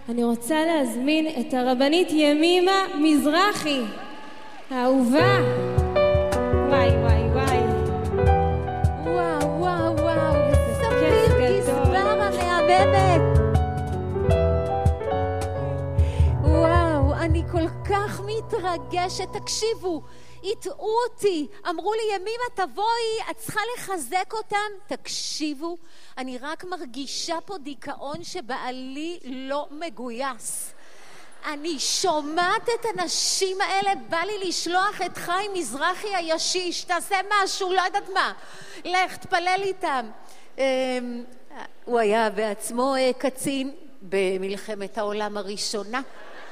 אני רוצה להזמין את הרבנית ימימה מזרחי, האהובה. וואי וואי וואי. וואו וואו וואו, ספיר גזבר המהממת. וואו, אני כל כך מתרגשת. תקשיבו, הטעו אותי, אמרו לי ימימה תבואי, את צריכה לחזק אותם. תקשיבו, אני רק מרגישה פה דיכאון שבעלי לא מגויס. אני שומעת את הנשים האלה, בא לי לשלוח את חיים מזרחי הישיש, תעשה משהו, לא יודעת מה, לך תפלל איתם. הוא היה בעצמו קצין במלחמת העולם הראשונה.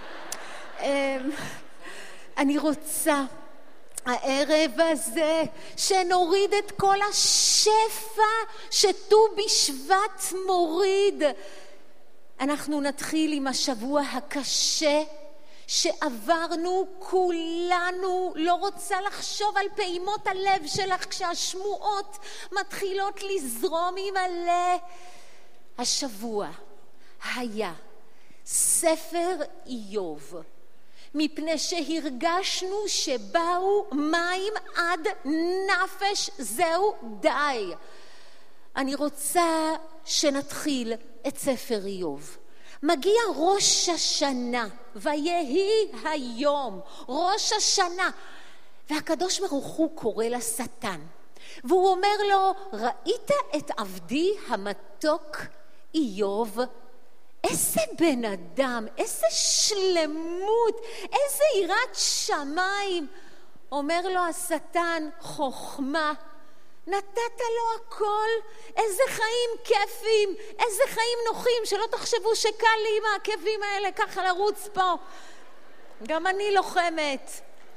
אני רוצה הערב הזה שנוריד את כל השפע שט"ו בשבט מוריד. אנחנו נתחיל עם השבוע הקשה שעברנו כולנו. לא רוצה לחשוב על פעימות הלב שלך כשהשמועות מתחילות לזרום עם הלב. השבוע היה ספר איוב, מפני שהרגשנו שבאו מים עד נפש, זהו די. אני רוצה שנתחיל את ספר איוב. מגיע ראש השנה, ויהי היום, ראש השנה, והקדוש ברוך הוא קורא לשטן, והוא אומר לו, ראית את עבדי המתוק איוב? איזה בן אדם, איזה שלמות, איזה יראת שמיים. אומר לו השטן, חוכמה, נתת לו הכל, איזה חיים כיפים, איזה חיים נוחים, שלא תחשבו שקל לי עם העקבים האלה ככה לרוץ פה. גם אני לוחמת.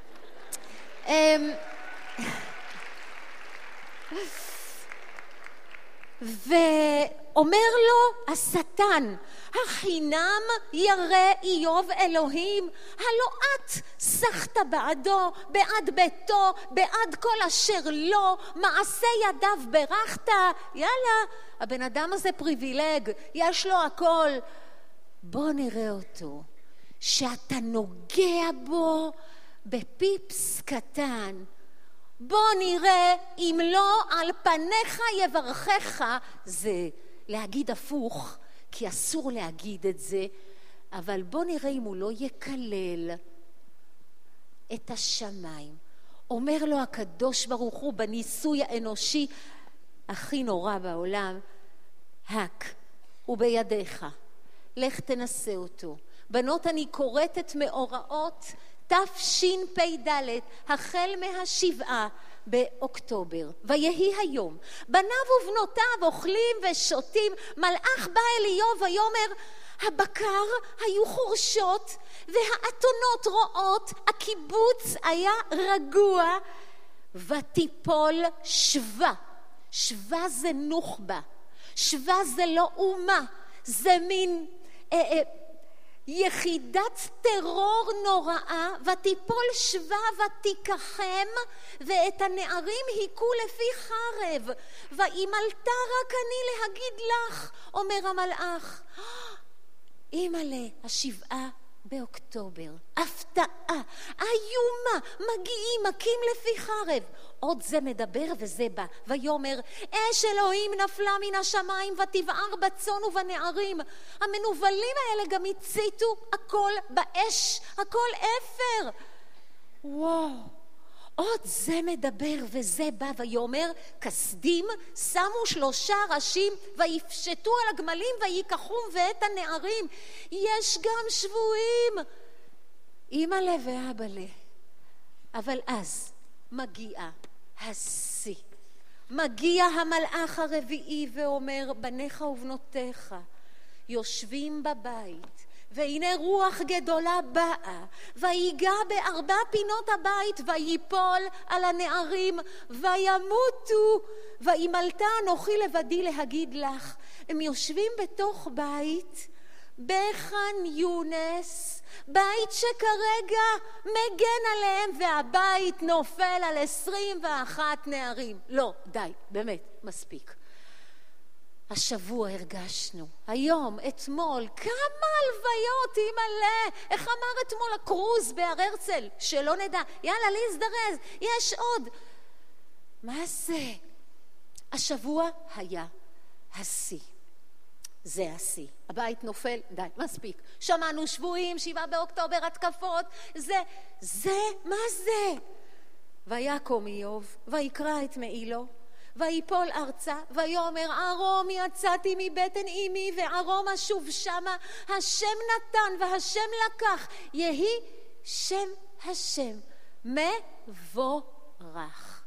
ואומר לו השטן, החינם ירא איוב אלוהים? הלא את שחת בעדו, בעד ביתו, בעד כל אשר לו, מעשה ידיו ברכת. יאללה, הבן אדם הזה פריבילג, יש לו הכל. בוא נראה אותו, שאתה נוגע בו בפיפס קטן. בוא נראה אם לא על פניך יברכך. זה להגיד הפוך, כי אסור להגיד את זה, אבל בוא נראה אם הוא לא יקלל את השמיים. אומר לו הקדוש ברוך הוא בניסוי האנושי הכי נורא בעולם, הק, הוא בידיך, לך תנסה אותו. בנות, אני קוראת את מאורעות תשפ"ד, החל מה7 באוקטובר. ויהי היום, בניו ובנותיו אוכלים ושותים. מלאך בא אל איוב ויאמר, הבקר היו חורשות והאתונות רועות, הקיבוץ היה רגוע, ותיפול שווה. שווה זה נוחבה, שווה זה לא אומה, זה מין יחידת טרור נוראה. ותיפול שווה ותיקחם, ואת הנערים היכו לפי חרב. ואימלתה רק אני להגיד לך, אומר המלאך. אימא'לה, 7 באוקטובר, הפתעה, איומה, מגיעים, מכים לפי חרב. עוד זה מדבר וזה בא. ויאמר, אש אלוהים נפלה מן השמיים ותבער בצאן ובנערים. המנובלים האלה גם הציתו הכל באש, הכל אפר. וואו, עוד זה מדבר וזה בא. ויאמר, כסדים שמו 3 ראשים ויפשטו על הגמלים ויקחום ואת הנערים. יש גם שבויים, אמא'לה ואבא'לה. אבל אז מגיע השיא. מגיע המלאך הרביעי ואומר, בניך ובנותיך יושבים בבית, והנה רוח גדולה באה, ויגע ב4 פינות הבית, ויפול על הנערים, וימותו. ואימלתה אנוכי לבדי להגיד לך. הם יושבים בתוך בית בח'אן יונס, בית שכרגע מגן עליהם, והבית נופל על 21 נערים. לא, די, באמת, מספיק. השבוע הרגשנו, היום, אתמול, כמה הלוויות, מלא. איך אמר אתמול הקרוז בהר הרצל? שלא נדע, יאללה, להזדרז, יש עוד. מה זה? השבוע היה השיא. זה השיא. הבית נופל, די, מספיק. שמענו שבועים, 7 באוקטובר, התקפות, מה זה? ויקום איוב, ויקרא את מעילו, ויפול ארצה, ויאמר ערום יצאתי מבטן אמי, וערום אשוב שמה, השם נתן והשם לקח, יהי שם השם מבורך.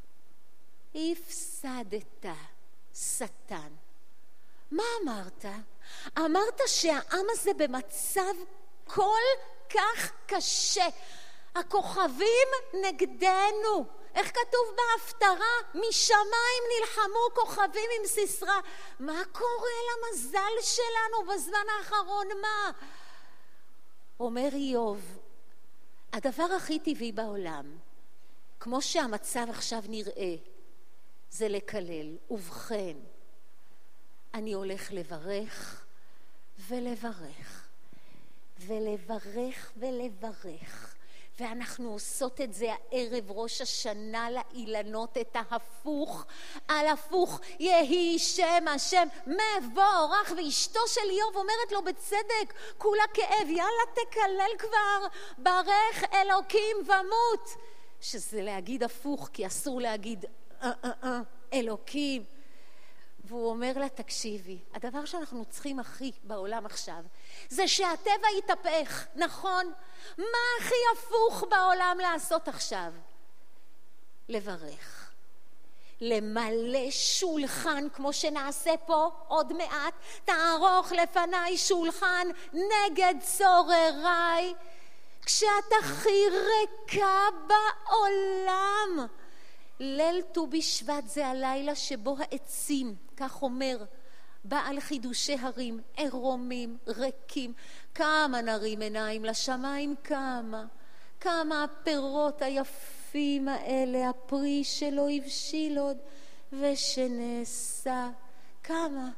הפסדת, שטן. מה אמרת? אמרת שהעם הזה במצב כל כך קשה. הכוכבים נגדנו. איך כתוב בהפטרה? משמיים נלחמו כוכבים עם סיסרא. מה קורה למזל שלנו בזמן האחרון? מה? אומר איוב, הדבר הכי טבעי בעולם, כמו שהמצב עכשיו נראה, זה לקלל. ובכן, אני הולך לברך ולברך ולברך ולברך, ואנחנו עושות את זה הערב ראש השנה לאילנות, את ההפוך על הפוך. יהי שם השם מבורך. ואשתו של איוב אומרת לו בצדק, כולה כאב, יאללה תקלל כבר, ברך אלוקים ומות. שזה להגיד הפוך, כי אסור להגיד אלוקים. והוא אומר לה, תקשיבי, הדבר שאנחנו צריכים הכי בעולם עכשיו, זה שהטבע יתהפך, נכון? מה הכי הפוך בעולם לעשות עכשיו? לברך. למלא שולחן, כמו שנעשה פה עוד מעט, תערוך לפניי שולחן נגד צורריי, כשאת הכי ריקה בעולם. ליל ט"ו בשבט זה הלילה שבו העצים, כך אומר בעל חידושי הרים, עירומים, ריקים. כמה נרים עיניים לשמיים, כמה הפירות היפים האלה, הפרי שלא הבשיל עוד ושנעשה, כמה.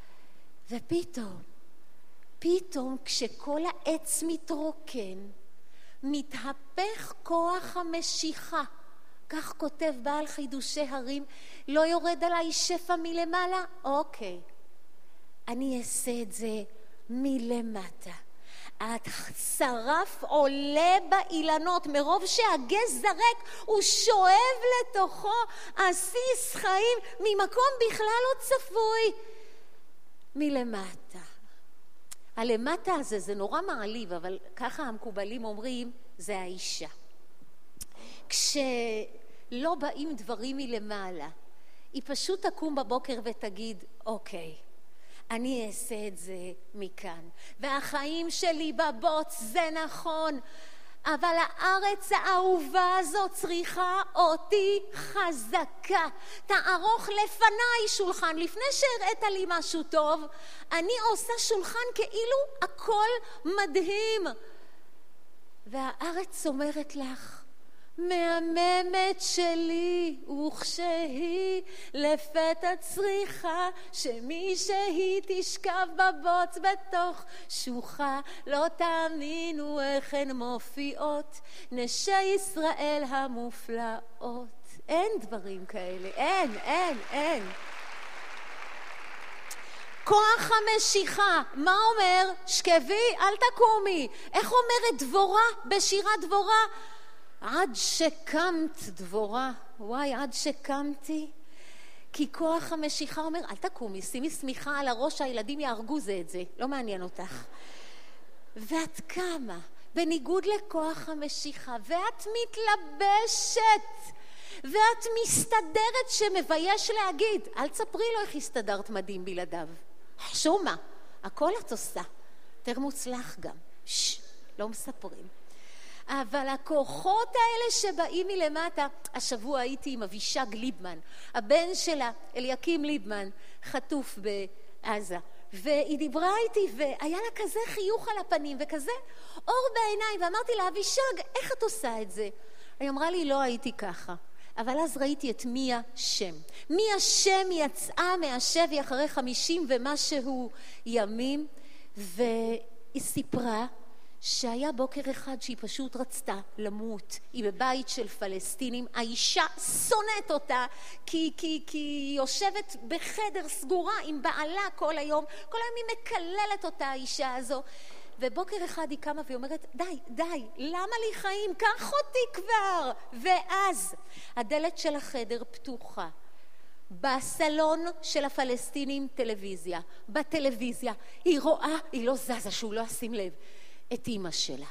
ופתאום כשכל העץ מתרוקן, מתהפך כוח המשיכה. כך כותב בעל חידושי הרים, לא יורד עליי שפע מלמעלה? אוקיי, אני אעשה את זה מלמטה. השרף עולה באילנות, מרוב שהגז זרק הוא שואב לתוכו עסיס חיים ממקום בכלל לא צפוי. מלמטה. הלמטה הזה זה נורא מעליב, אבל ככה המקובלים אומרים, זה האישה. כשלא באים דברים מלמעלה, היא פשוט תקום בבוקר ותגיד, אוקיי, אני אעשה את זה מכאן. והחיים שלי בבוץ, זה נכון, אבל הארץ האהובה הזאת צריכה אותי חזקה. תערוך לפניי שולחן. לפני שהראית לי משהו טוב, אני עושה שולחן כאילו הכל מדהים. והארץ אומרת לך, מהממת שלי, וכשהיא לפתע צריכה שמי שהיא תשכב בבוץ בתוך שוחה. לא תאמינו איך הן מופיעות נשי ישראל המופלאות. אין דברים כאלה, אין. כוח המשיכה, מה אומר? שקבי, אל תקומי. איך אומרת דבורה בשירת דבורה? עד שקמת דבורה. וואי, עד שקמתי. כי כוח המשיכה אומר, אל תקומי, שימי שמיכה על הראש, הילדים יהרגו זה את זה, לא מעניין אותך. ואת קמה, בניגוד לכוח המשיכה, ואת מתלבשת, ואת מסתדרת, שמבייש להגיד, אל תספרי לו איך הסתדרת מדהים בלעדיו. חשומה, הכל את עושה. יותר מוצלח גם. לא מספרים. אבל הכוחות האלה שבאים מלמטה, השבוע הייתי עם אבישג ליבמן, הבן שלה, אליקים ליבמן, חטוף בעזה, והיא דיברה איתי והיה לה כזה חיוך על הפנים וכזה אור בעיניים, ואמרתי לה, אבישג, איך את עושה את זה? היא אמרה לי, לא הייתי ככה. אבל אז ראיתי את מיה שם. מיה שם יצאה מהשבי אחרי 50 ומשהו ימים, והיא סיפרה שהיה בוקר אחד שהיא פשוט רצתה למות. היא בבית של פלסטינים, האישה שונאת אותה כי היא יושבת בחדר סגורה עם בעלה כל היום היא מקללת אותה האישה הזו. ובוקר אחד היא קמה והיא אומרת, די, למה לי חיים? קח אותי כבר. ואז הדלת של החדר פתוחה. בסלון של הפלסטינים טלוויזיה. בטלוויזיה היא רואה, היא לא זזה, שהוא לא ישים לב, את אמא שלה.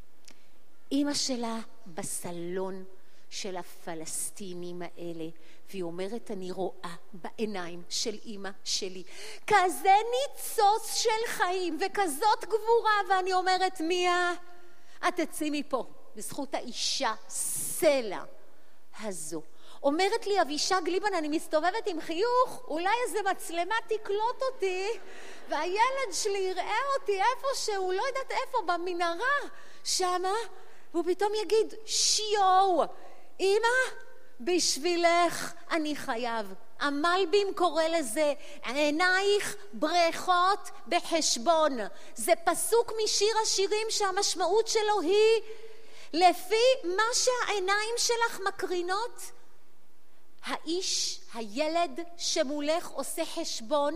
אמא שלה בסלון של הפלסטינים האלה, והיא אומרת, אני רואה בעיניים של אמא שלי כזה ניצוץ של חיים וכזאת גבורה, ואני אומרת, מיה, את תצאי מפה בזכות האישה סלע הזו. אומרת לי אבישג ליבן, אני מסתובבת עם חיוך, אולי איזה מצלמה תקלוט אותי והילד שלי יראה אותי איפה שהוא, לא יודעת איפה, במנהרה שמה, והוא פתאום יגיד, שיו, אמא, בשבילך אני חייב. המלבים קורא לזה, עינייך בריכות בחשבון. זה פסוק משיר השירים שהמשמעות שלו היא, לפי מה שהעיניים שלך מקרינות, האיש, הילד שמולך עושה חשבון,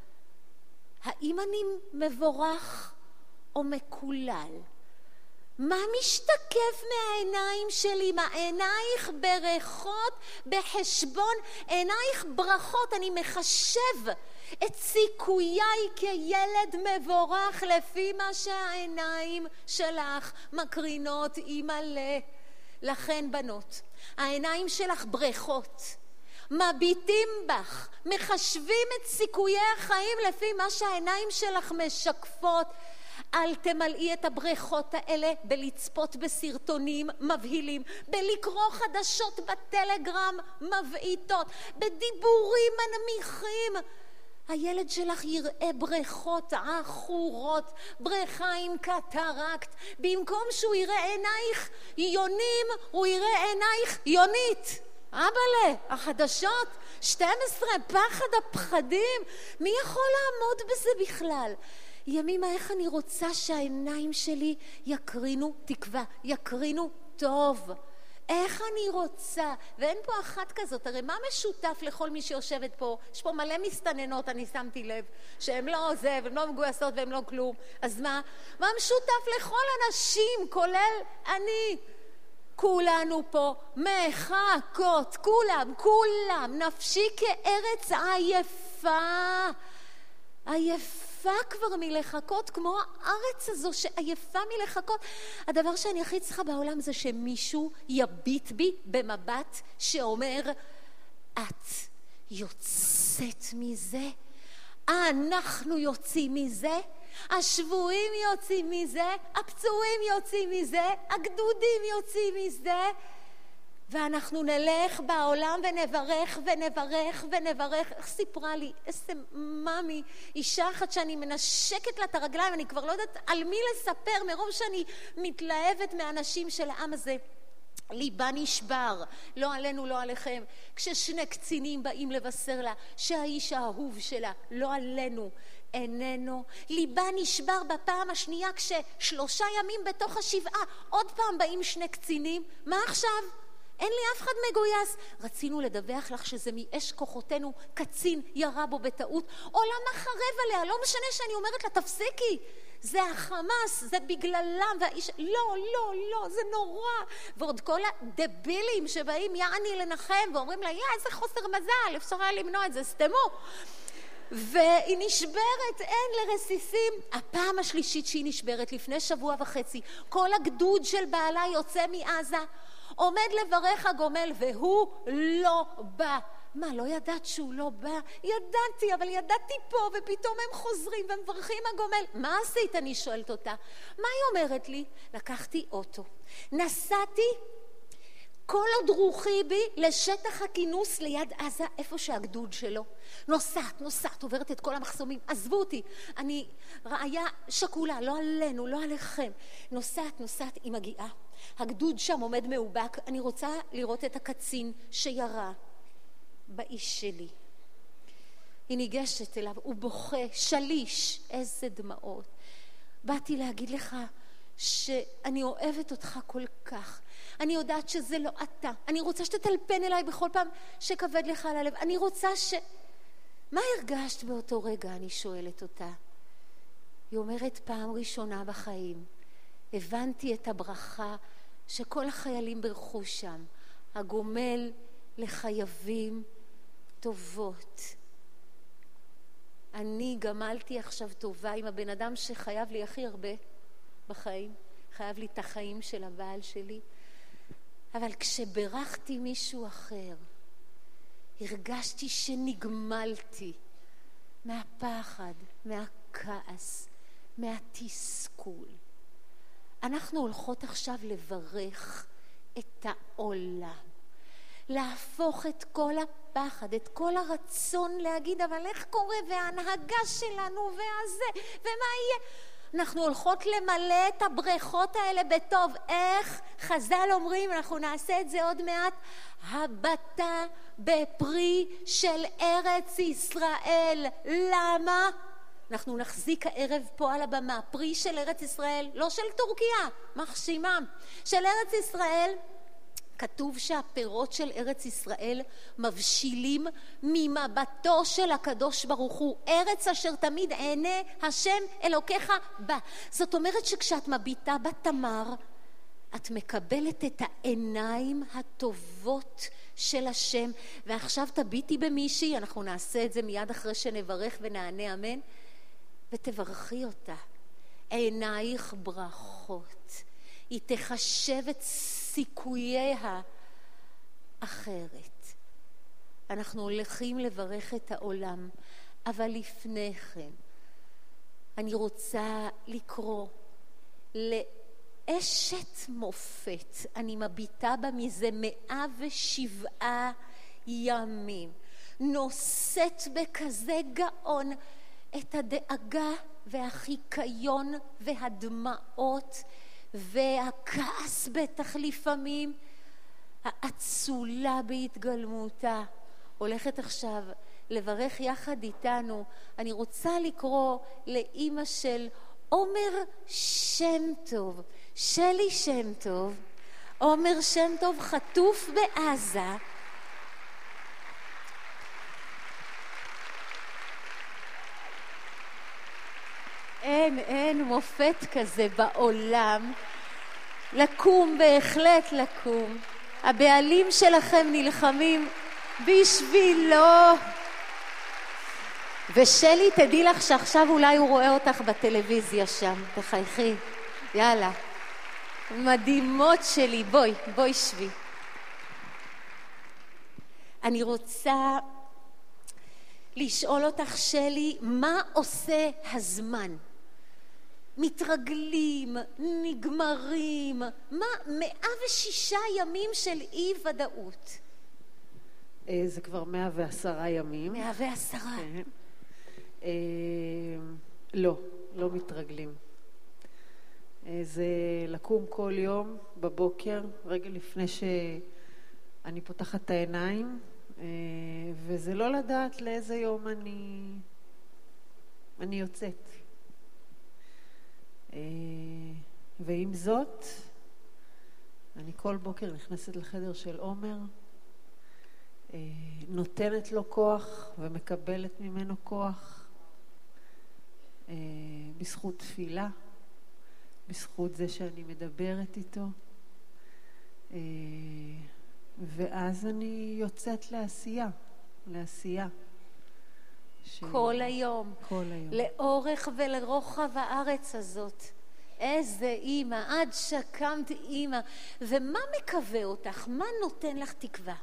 האם אני מבורך או מקולל? מה משתקף מהעיניים שלי? מה עינייך ברכות בחשבון? עינייך ברכות, אני מחשב את סיכויי כילד מבורך לפי מה שהעיניים שלך מקרינות, אימא'לה. לכן בנות, העיניים שלך ברכות, מביטים בך, מחשבים את סיכויי החיים לפי מה שהעיניים שלך משקפות. אל תמלאי את הבריכות האלה בלצפות בסרטונים מבהילים, בלקרוא חדשות בטלגרם מבעיטות, בדיבורים מנמיכים. הילד שלך יראה בריכות עכורות, בריכה עם קטרקט. במקום שהוא יראה עינייך יונים, הוא יראה עינייך יונית. אבאלה, החדשות 12, פחד הפחדים. מי יכול לעמוד בזה בכלל? ימימה, איך אני רוצה שהעיניים שלי יקרינו תקווה, יקרינו טוב. איך אני רוצה, ואין פה אחת כזאת, הרי מה משותף לכל מי שיושבת פה? יש פה מלא מסתננות, אני שמתי לב, שהן לא זה, והן לא מגויסות והן לא כלום. אז מה משותף לכל אנשים, כולל אני? כולנו פה מחכות, כולם, נפשי כארץ עייפה, עייפה כבר מלחכות, כמו הארץ הזו שעייפה מלחכות. הדבר שאני הכי צריכה בעולם זה שמישהו יביט בי במבט שאומר, את יוצאת מזה, אנחנו יוצאים מזה, השבויים יוצאים מזה, הפצועים יוצאים מזה, הגדודים יוצאים מזה, ואנחנו נלך בעולם ונברך ונברך ונברך. איך סיפרה לי איזה ממי, אישה אחת שאני מנשקת לה את הרגליים, אני כבר לא יודעת על מי לספר מרוב שאני מתלהבת מהאנשים של העם הזה. ליבה נשבר, לא עלינו לא עליכם, כששני קצינים באים לבשר לה שהאיש האהוב שלה, לא עלינו, איננו. ליבה נשבר בפעם השנייה כש3 ימים בתוך השבעה עוד פעם באים 2 קצינים. מה עכשיו? אין לי אף אחד מגויס. רצינו לדווח לך שזה מאש כוחותינו, קצין ירה בו בטעות, עולם מחרב עליה. לא משנה שאני אומרת לה תפסיקי, זה החמאס, זה בגללם, והאיש, לא, זה נורא. ועוד כל הדבילים שבאים יעני לנחם ואומרים לה, איזה חוסר מזל, אפשר היה למנוע את זה, סתמו. והיא נשברת, אין לרסיסים. הפעם השלישית שהיא נשברת, לפני 1.5 שבוע, כל הגדוד של בעלה יוצא מעזה, עומד לברך הגומל, והוא לא בא. מה, לא ידעת שהוא לא בא? ידעתי, אבל ידעתי פה, ופתאום הם חוזרים ומברכים הגומל. מה עשית? אני שואלת אותה. מה היא אומרת לי? לקחתי אוטו, נסעתי כל עוד רוחי בי לשטח הכינוס ליד עזה, איפה שהגדוד שלו. נוסעת, עוברת את כל המחסומים, עזבו אותי, אני רעיה שקולה, לא עלינו, לא עליכם. נוסעת, היא מגיעה הגדוד שם עומד מאובק, אני רוצה לראות את הקצין שירה באיש שלי. היא ניגשת אליו, הוא בוכה, שליש, איזה דמעות. באתי להגיד לך שאני אוהבת אותך כל כך. אני יודעת שזה לא אתה. אני רוצה שתטלפן אליי בכל פעם שכבד לך על הלב. אני רוצה מה הרגשת באותו רגע? אני שואלת אותה. היא אומרת, פעם ראשונה בחיים הבנתי את הברכה שכל החיילים ברכו שם. הגומל לחייבים טובות. אני גמלתי עכשיו טובה עם הבן אדם שחייב לי הכי הרבה בחיים. חייב לי את החיים של הבעל שלי. אבל כשברכתי מישהו אחר, הרגשתי שנגמלתי מהפחד, מהכעס, מהתסכול. אנחנו הולכות עכשיו לברך את העולם. להפוך את כל הפחד, את כל הרצון להגיד, אבל איך קורה, וההנהגה שלנו, והזה, ומה יהיה? אנחנו הולכות למלא את הבריכות האלה בטוב. איך? חז"ל אומרים, אנחנו נעשה את זה עוד מעט, הבטה בפרי של ארץ ישראל. למה? אנחנו נחזיק הערב פה על הבמה, פרי של ארץ ישראל, לא של טורקיה, מחשימה, של ארץ ישראל. כתוב שהפירות של ארץ ישראל מבשילים ממבטו של הקדוש ברוך הוא. ארץ אשר תמיד עיני השם אלוקיך בה. זאת אומרת שכשאת מביטה בתמר, את מקבלת את העיניים הטובות של השם. ועכשיו תביטי במישהי, אנחנו נעשה את זה מיד אחרי שנברך ונענה אמן, ותברכי אותה. עינייך ברכות. היא תחשב את סיכוייה אחרת. אנחנו הולכים לברך את העולם, אבל לפני כן אני רוצה לקרוא לאשת מופת. אני מביטה בה מזה 107 ימים. נושאת בכזה גאון את הדאגה והחיקיון והדמעות והכעס בטח לפעמים, האצולה בהתגלמותה. הולכת עכשיו לברך יחד איתנו. אני רוצה לקרוא לאמא של עומר שם טוב, שלי שם טוב. עומר שם טוב חטוף בעזה. אין מופת כזה בעולם. לקום, בהחלט לקום. הבעלים שלכם נלחמים בשבילו. ושלי, תדעי לך שעכשיו אולי הוא רואה אותך בטלוויזיה שם. תחייכי, יאללה. מדהימות שלי, בואי שבי. אני רוצה לשאול אותך, שלי, מה עושה הזמן? מתרגלים, נגמרים, מה 106 ימים של אי ודאות? זה כבר 110 ימים. 110. כן. לא מתרגלים. זה לקום כל יום בבוקר, רגע לפני שאני פותחת את העיניים, וזה לא לדעת לאיזה יום אני יוצאת. ועם זאת, אני כל בוקר נכנסת לחדר של עומר, נותנת לו כוח ומקבלת ממנו כוח, בזכות תפילה, בזכות זה שאני מדברת איתו, ואז אני יוצאת לעשייה. כל היום. כל היום. לאורך ולרוחב הארץ הזאת. איזה אימא, עד שקמת אימא. ומה מקווה אותך? מה נותן לך תקווה?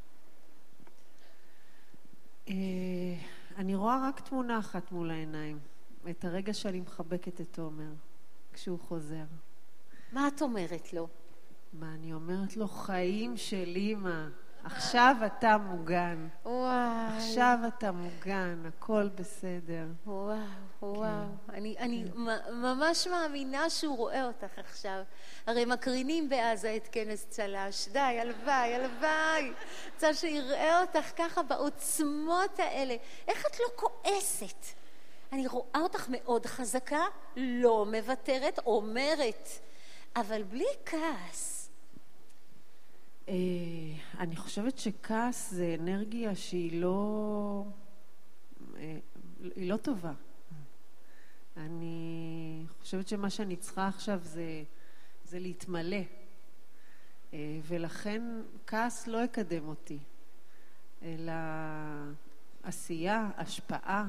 אני רואה רק תמונה אחת מול העיניים. את הרגע שאני מחבקת את עומר, כשהוא חוזר. מה את אומרת לו? מה אני אומרת לו? חיים של אימא. עכשיו אתה מוגן. וואי. עכשיו אתה מוגן, הכל בסדר. וואו, וואו. אני ממש מאמינה שהוא רואה אותך עכשיו. הרי מקרינים בעזה את כנס צל"ש. די, הלוואי, הלוואי. רוצה שיראה אותך ככה בעוצמות האלה. איך את לא כועסת? אני רואה אותך מאוד חזקה, לא מוותרת, אומרת, אבל בלי כעס. אני חושבת שכעס זה אנרגיה שהיא לא טובה. אני חושבת שמה שאני צריכה עכשיו זה להתמלא, ולכן כעס לא יקדם אותי, אלא עשייה, השפעה,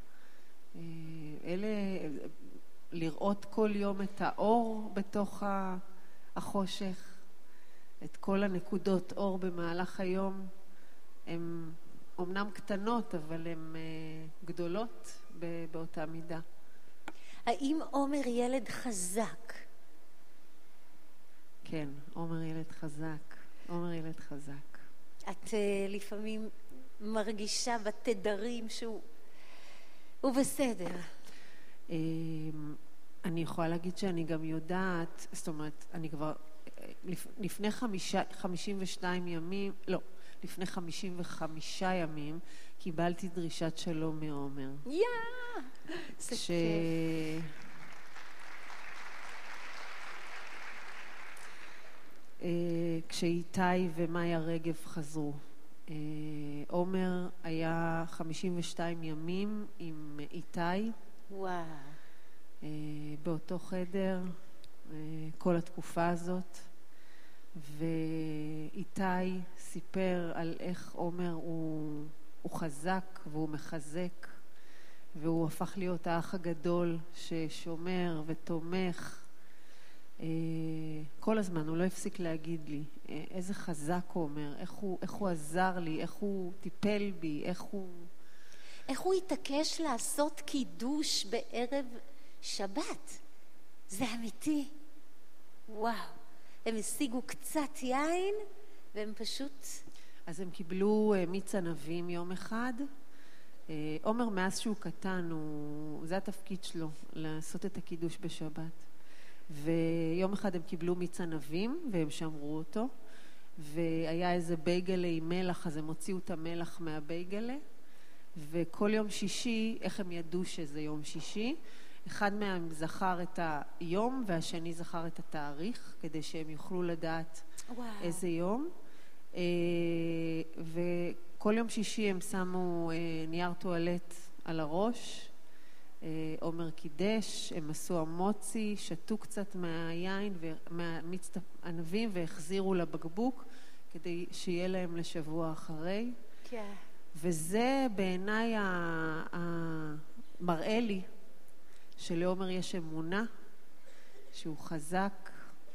אלה, לראות כל יום את האור בתוך החושך, את כל הנקודות אור במהלך היום. הן אומנם קטנות, אבל הן גדולות באותה מידה. האם עומר ילד חזק? כן, עומר ילד חזק. עומר ילד חזק. את לפעמים מרגישה בתדרים שהוא בסדר. אני יכולה להגיד שאני גם יודעת, זאת אומרת, אני כבר לפני 52 ימים, לא, לפני 55 ימים, קיבלתי דרישת שלום מעומר. זה כיף. כשאיתי ומאיה רגב חזרו. עומר היה 52 ימים עם איתי. וואו. באותו חדר, כל התקופה הזאת. ואיתי סיפר על איך עומר הוא חזק והוא מחזק, והוא הפך להיות האח הגדול ששומר ותומך. כל הזמן הוא לא הפסיק להגיד לי איזה חזק עומר, איך הוא עזר לי, איך הוא טיפל בי, איך הוא התעקש לעשות קידוש בערב שבת. זה אמיתי. וואו. הם השיגו קצת יין והם פשוט... אז הם קיבלו מיץ ענבים יום אחד. עומר מאז שהוא קטן, זה התפקיד שלו, לעשות את הקידוש בשבת. ויום אחד הם קיבלו מיץ ענבים והם שמרו אותו, והיה איזה בייגלה עם מלח, אז הם הוציאו את המלח מהבייגלה, וכל יום שישי, איך הם ידעו שזה יום שישי? אחד מהם זכר את היום והשני זכר את התאריך, כדי שהם יוכלו לדעת איזה יום. וכל יום שישי הם שמו נייר טואלט על הראש, עומר קידש, הם עשו המוצי, שתו קצת מהיין ומהמיץ ענבים והחזירו לבקבוק כדי שיהיה להם לשבוע אחרי. כן. וזה בעיניי מראה לי שלעומר יש אמונה, שהוא חזק,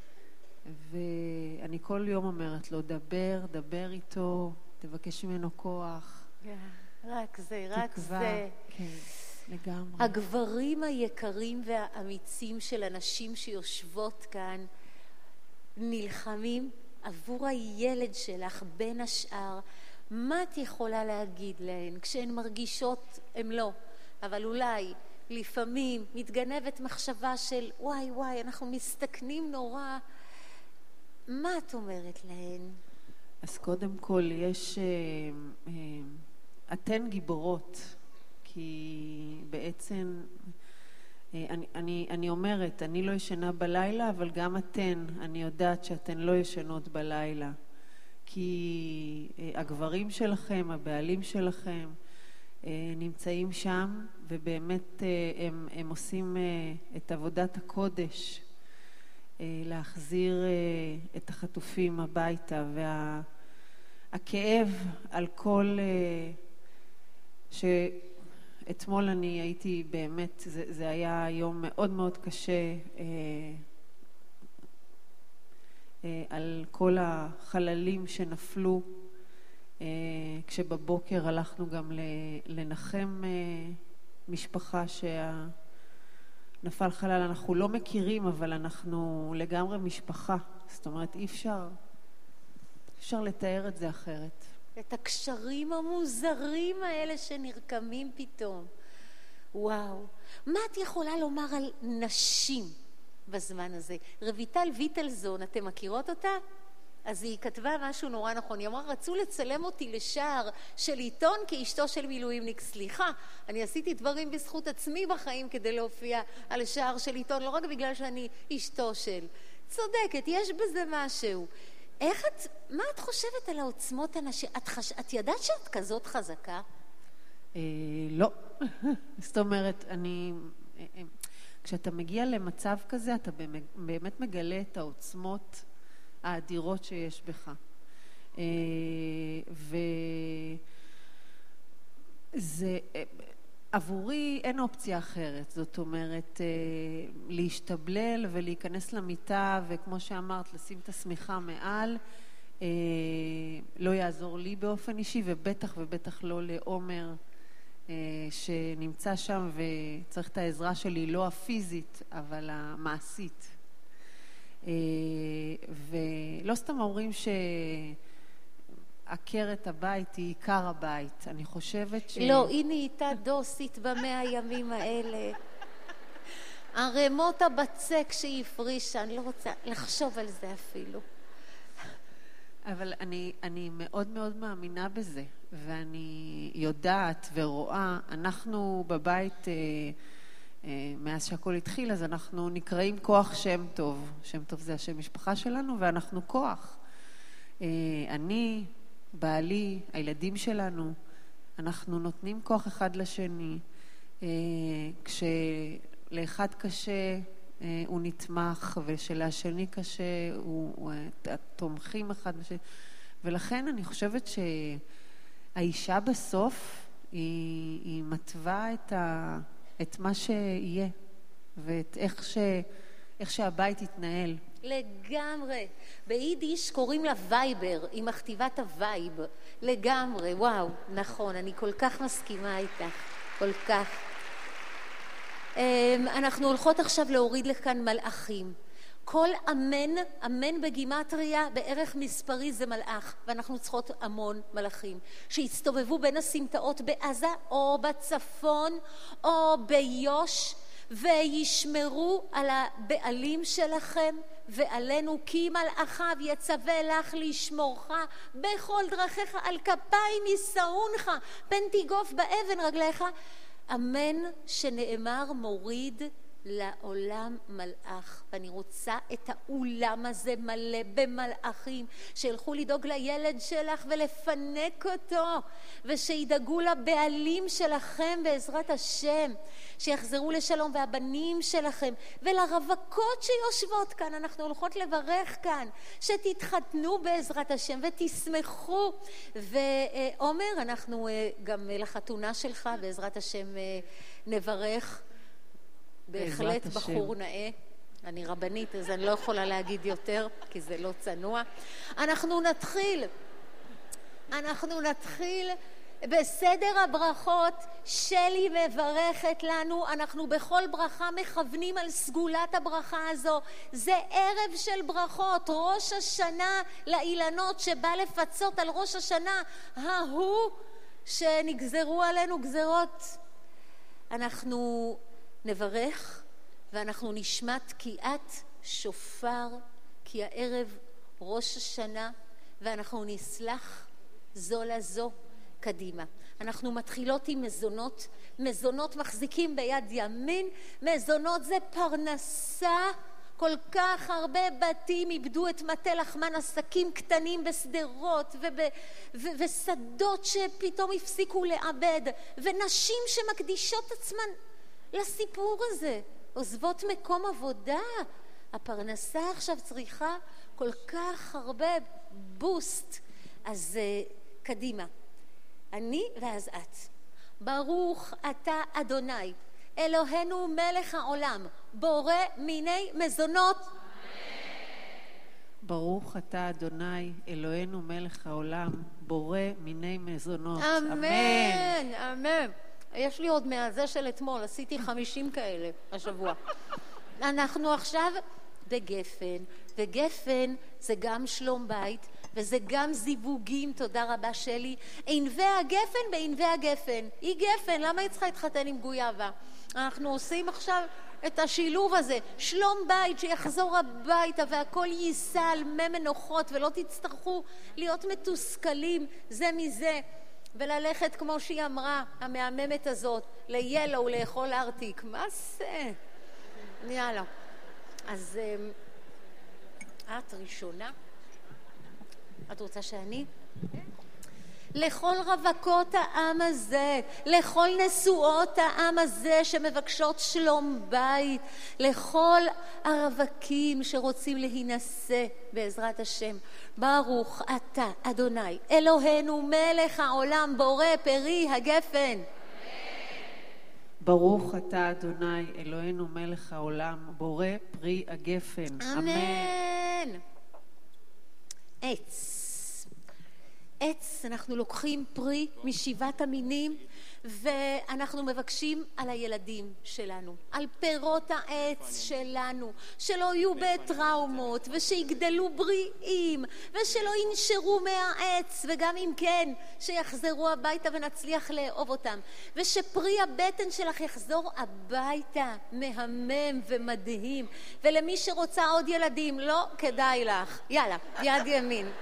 ואני כל יום אומרת לו, דבר איתו, תבקש ממנו כוח. רק זה, רק זה. כן, לגמרי. הגברים היקרים והאמיצים של הנשים שיושבות כאן נלחמים עבור הילד שלך בין השאר. מה את יכולה להגיד להן? כשהן מרגישות, הן לא, אבל אולי לפעמים מתגנבת מחשבה של וואי, אנחנו מסתכנים נורא. מה את אומרת להן? אז קודם כל יש, אתן גיבורות, כי בעצם, אני אומרת, אני לא ישנה בלילה, אבל גם אתן, אני יודעת שאתן לא ישנות בלילה, כי הגברים שלכם, הבעלים שלכם, נמצאים שם, ובאמת הם עושים את עבודת הקודש, להחזיר את החטופים הביתה, והכאב על כל שאתמול אני הייתי באמת, זה היה יום מאוד מאוד קשה, על כל החללים שנפלו, כשבבוקר הלכנו גם לנחם משפחה נפל חלל. אנחנו לא מכירים, אבל אנחנו לגמרי משפחה. זאת אומרת, אי אפשר לתאר את זה אחרת. את הקשרים המוזרים האלה שנרקמים פתאום. וואו. מה את יכולה לומר על נשים בזמן הזה? רויטל ויטלזון, אתם מכירות אותה? אז היא כתבה משהו נורא נכון. היא אמרה, רצו לצלם אותי לשער של עיתון כאשתו של מילואימניק. סליחה, אני עשיתי דברים בזכות עצמי בחיים כדי להופיע על שער של עיתון, לא רק בגלל שאני אשתו של. צודקת, יש בזה משהו. מה את חושבת על העוצמות הנשים? את ידעת שאת כזאת חזקה? לא. זאת אומרת, כשאתה מגיע למצב כזה, אתה באמת מגלה את העוצמות האדירות שיש בך. וזה, עבורי אין אופציה אחרת. זאת אומרת, להשתבלל ולהיכנס למיטה, וכמו שאמרת, לשים את השמיכה מעל, לא יעזור לי באופן אישי, ובטח ובטח לא לעומר, שנמצא שם וצריך את העזרה שלי, לא הפיזית, אבל המעשית. ולא סתם אומרים שעקרת הבית היא עיקר הבית. אני חושבת לא, היא נהייתה דוסית ב100 הימים האלה. הרמות הבצק שהיא הפרישה, אני לא רוצה לחשוב על זה אפילו. אבל אני מאוד מאוד מאמינה בזה, ואני יודעת ורואה, אנחנו בבית, מאז שהכל התחיל, אז אנחנו נקראים כוח שם טוב. שם טוב זה השם משפחה שלנו, ואנחנו כוח. אני, בעלי, הילדים שלנו, אנחנו נותנים כוח אחד לשני. כשלאחד קשה, הוא נתמך, ושלשני קשה, הוא תומכים אחד לשני. ולכן אני חושבת שהאישה בסוף היא מטבע את מה שיהיה, ואת איך שהבית יתנהל. לגמרי. ביידיש קוראים לה וייבר, היא מכתיבת הווייב. לגמרי, וואו, נכון, אני כל כך מסכימה איתך, כל כך. אנחנו הולכות עכשיו להוריד לכאן מלאכים. כל אמן בגימטריה בערך מספרי זה מלאך, ואנחנו צריכות המון מלאכים שיסתובבו בין הסמטאות בעזה או בצפון או ביוש, וישמרו על הבעלים שלכם ועלינו, כי מלאכיו יצווה לך לשמורך בכל דרכיך, על כפיים יישאונך, פן תיגוף באבן רגליך. אמן שנאמר מוריד לעולם מלאך, ואני רוצה את האולם הזה מלא במלאכים שילכו לדאוג לילד שלך ולפנק אותו, ושידאגו לבעלים שלכם בעזרת השם, שיחזרו לשלום, והבנים שלכם ולרווקות שיושבות כאן, אנחנו הולכות לברך כאן, שתתחתנו בעזרת השם ותשמחו. ועומר, אנחנו גם לחתונה שלך בעזרת השם נברך. בהחלט בחור נאה. אני רבנית, אז אני לא יכולה להגיד יותר, כי זה לא צנוע. אנחנו נתחיל בסדר הברכות. שלי מברכת לנו. אנחנו בכל ברכה מכוונים על סגולת הברכה הזו. זה ערב של ברכות, ראש השנה לאילנות, שבא לפצות על ראש השנה ההוא שנגזרו עלינו גזרות. אנחנו נברך ואנחנו נשמע תקיעת שופר, כי הערב ראש השנה, ואנחנו נסלח זו לזו. קדימה. אנחנו מתחילות עם מזונות. מזונות מחזיקים ביד ימין. מזונות זה פרנסה. כל כך הרבה בתים איבדו את מטה לחמן, עסקים קטנים בסדרות ושדות שפתאום הפסיקו לעבד, ונשים שמקדישות עצמן לסיפור הזה, עוזבות מקום עבודה. הפרנסה עכשיו צריכה כל כך הרבה בוסט. אז קדימה. אני ואז את. ברוך אתה אדוני, אלוהינו מלך העולם, בורא מיני מזונות. ברוך אתה אדוני, אלוהינו מלך העולם, בורא מיני מזונות. אמן, אמן. יש לי עוד מהזה של אתמול, עשיתי 50 כאלה השבוע. אנחנו עכשיו בגפן, וגפן זה גם שלום בית וזה גם זיווגים, תודה רבה שלי. ענבי הגפן בענבי הגפן. היא גפן, למה היא צריכה להתחתן עם גויאבה? אנחנו עושים עכשיו את השילוב הזה, שלום בית, שיחזור הביתה והכל ייסע על מי מנוחות ולא תצטרכו להיות מתוסכלים זה מזה וללכת כמו שהיא אמרה, המהממת הזאת, ליאלו לאכול ארטיק. מה זה? יאללה. אז את ראשונה? את רוצה שאני? לכל רווקות העם הזה, לכל נשואות העם הזה שמבקשות שלום בית, לכל הרווקים שרוצים להינשא בעזרת השם. ברוך אתה אדוני אלוהינו מלך העולם בורא פרי הגפן. ברוך אתה אדוני אלוהינו מלך העולם בורא פרי הגפן. אמן. עץ, אנחנו לוקחים פרי משבעת המינים ואנחנו מבקשים על הילדים שלנו, על פירות העץ שלנו, שלא יהיו בטראומות ושיגדלו בריאים ושלא ינשרו מהעץ, וגם אם כן שיחזרו הביתה ונצליח לאהוב אותם, ושפרי הבטן שלך יחזור הביתה מהמם ומדהים. ולמי שרוצה עוד ילדים, לא כדאי לך, יאללה, יד ימין.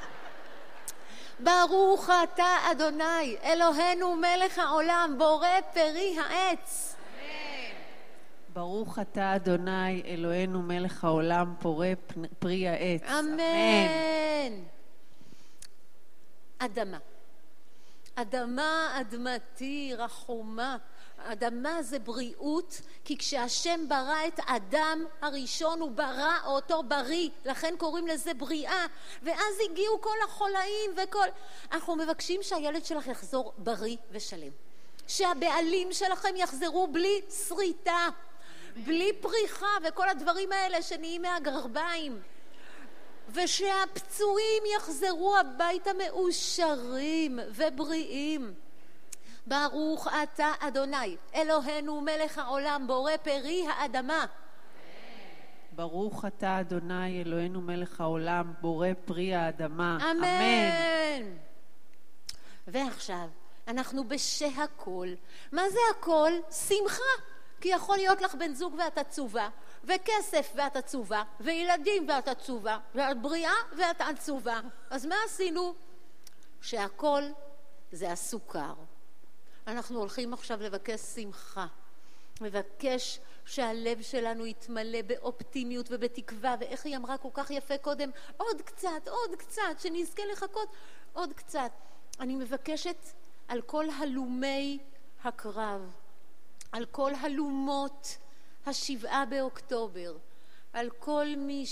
ברוך אתה אדוני אלוהינו מלך העולם בורא פרי העץ. אמן. ברוך אתה אדוני אלוהינו מלך העולם בורא פרי העץ. אמן. אדמה, אדמה אדמתי רחומה. אדמה זה בריאות, כי כשהשם ברא את אדם הראשון הוא ברא אותו בריא, לכן קוראים לזה בריאה. ואז הגיעו כל החולאים וכל... אנחנו מבקשים שהילד שלך יחזור בריא ושלם, שהבעלים שלכם יחזרו בלי שריטה, בלי פריחה וכל הדברים האלה שנהיים מהגרביים, ושהפצועים יחזרו הביתה מאושרים ובריאים. ברוך אתה אדוני אלוהינו מלך העולם בורא פרי האדמה. ברוך אתה אדוני אלוהינו מלך העולם בורא פרי האדמה. אמן. אמן. ועכשיו אנחנו בשהכל. מה זה הכל? שמחה. כי יכול להיות לך בן זוג ואת עצובה, וכסף ואת עצובה, וילדים ואת עצובה, ואת בריאה ואת עצובה. אז מה עשינו? שהכל זה הסוכר. אנחנו הולכים עכשיו לבקש שמחה, מבקש שהלב שלנו יתמלא באופטימיות ובתקווה, ואיך היא אמרה כל כך יפה קודם, עוד קצת, שנזכה לחכות עוד קצת. אני מבקשת על כל הלומי הקרב, על כל הלומות השבעה באוקטובר, על כל מי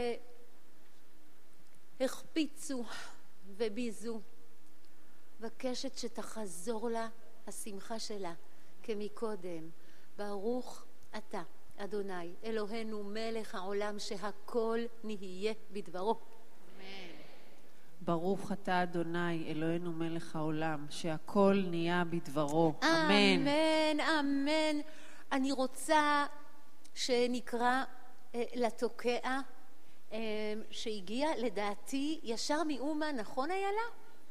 שהחפיצו וביזו, מבקשת שתחזור לה השמחה שלה כמקודם. ברוך אתה אדוני אלוהינו מלך העולם שהכל נהיה בדברו. אמן. ברוך אתה אדוני אלוהינו מלך העולם שהכל נהיה בדברו. אמן. אמן. אמן. אני רוצה שנקרא לתוקע שהגיע לדעתי ישר מאומה, נכון היה לה?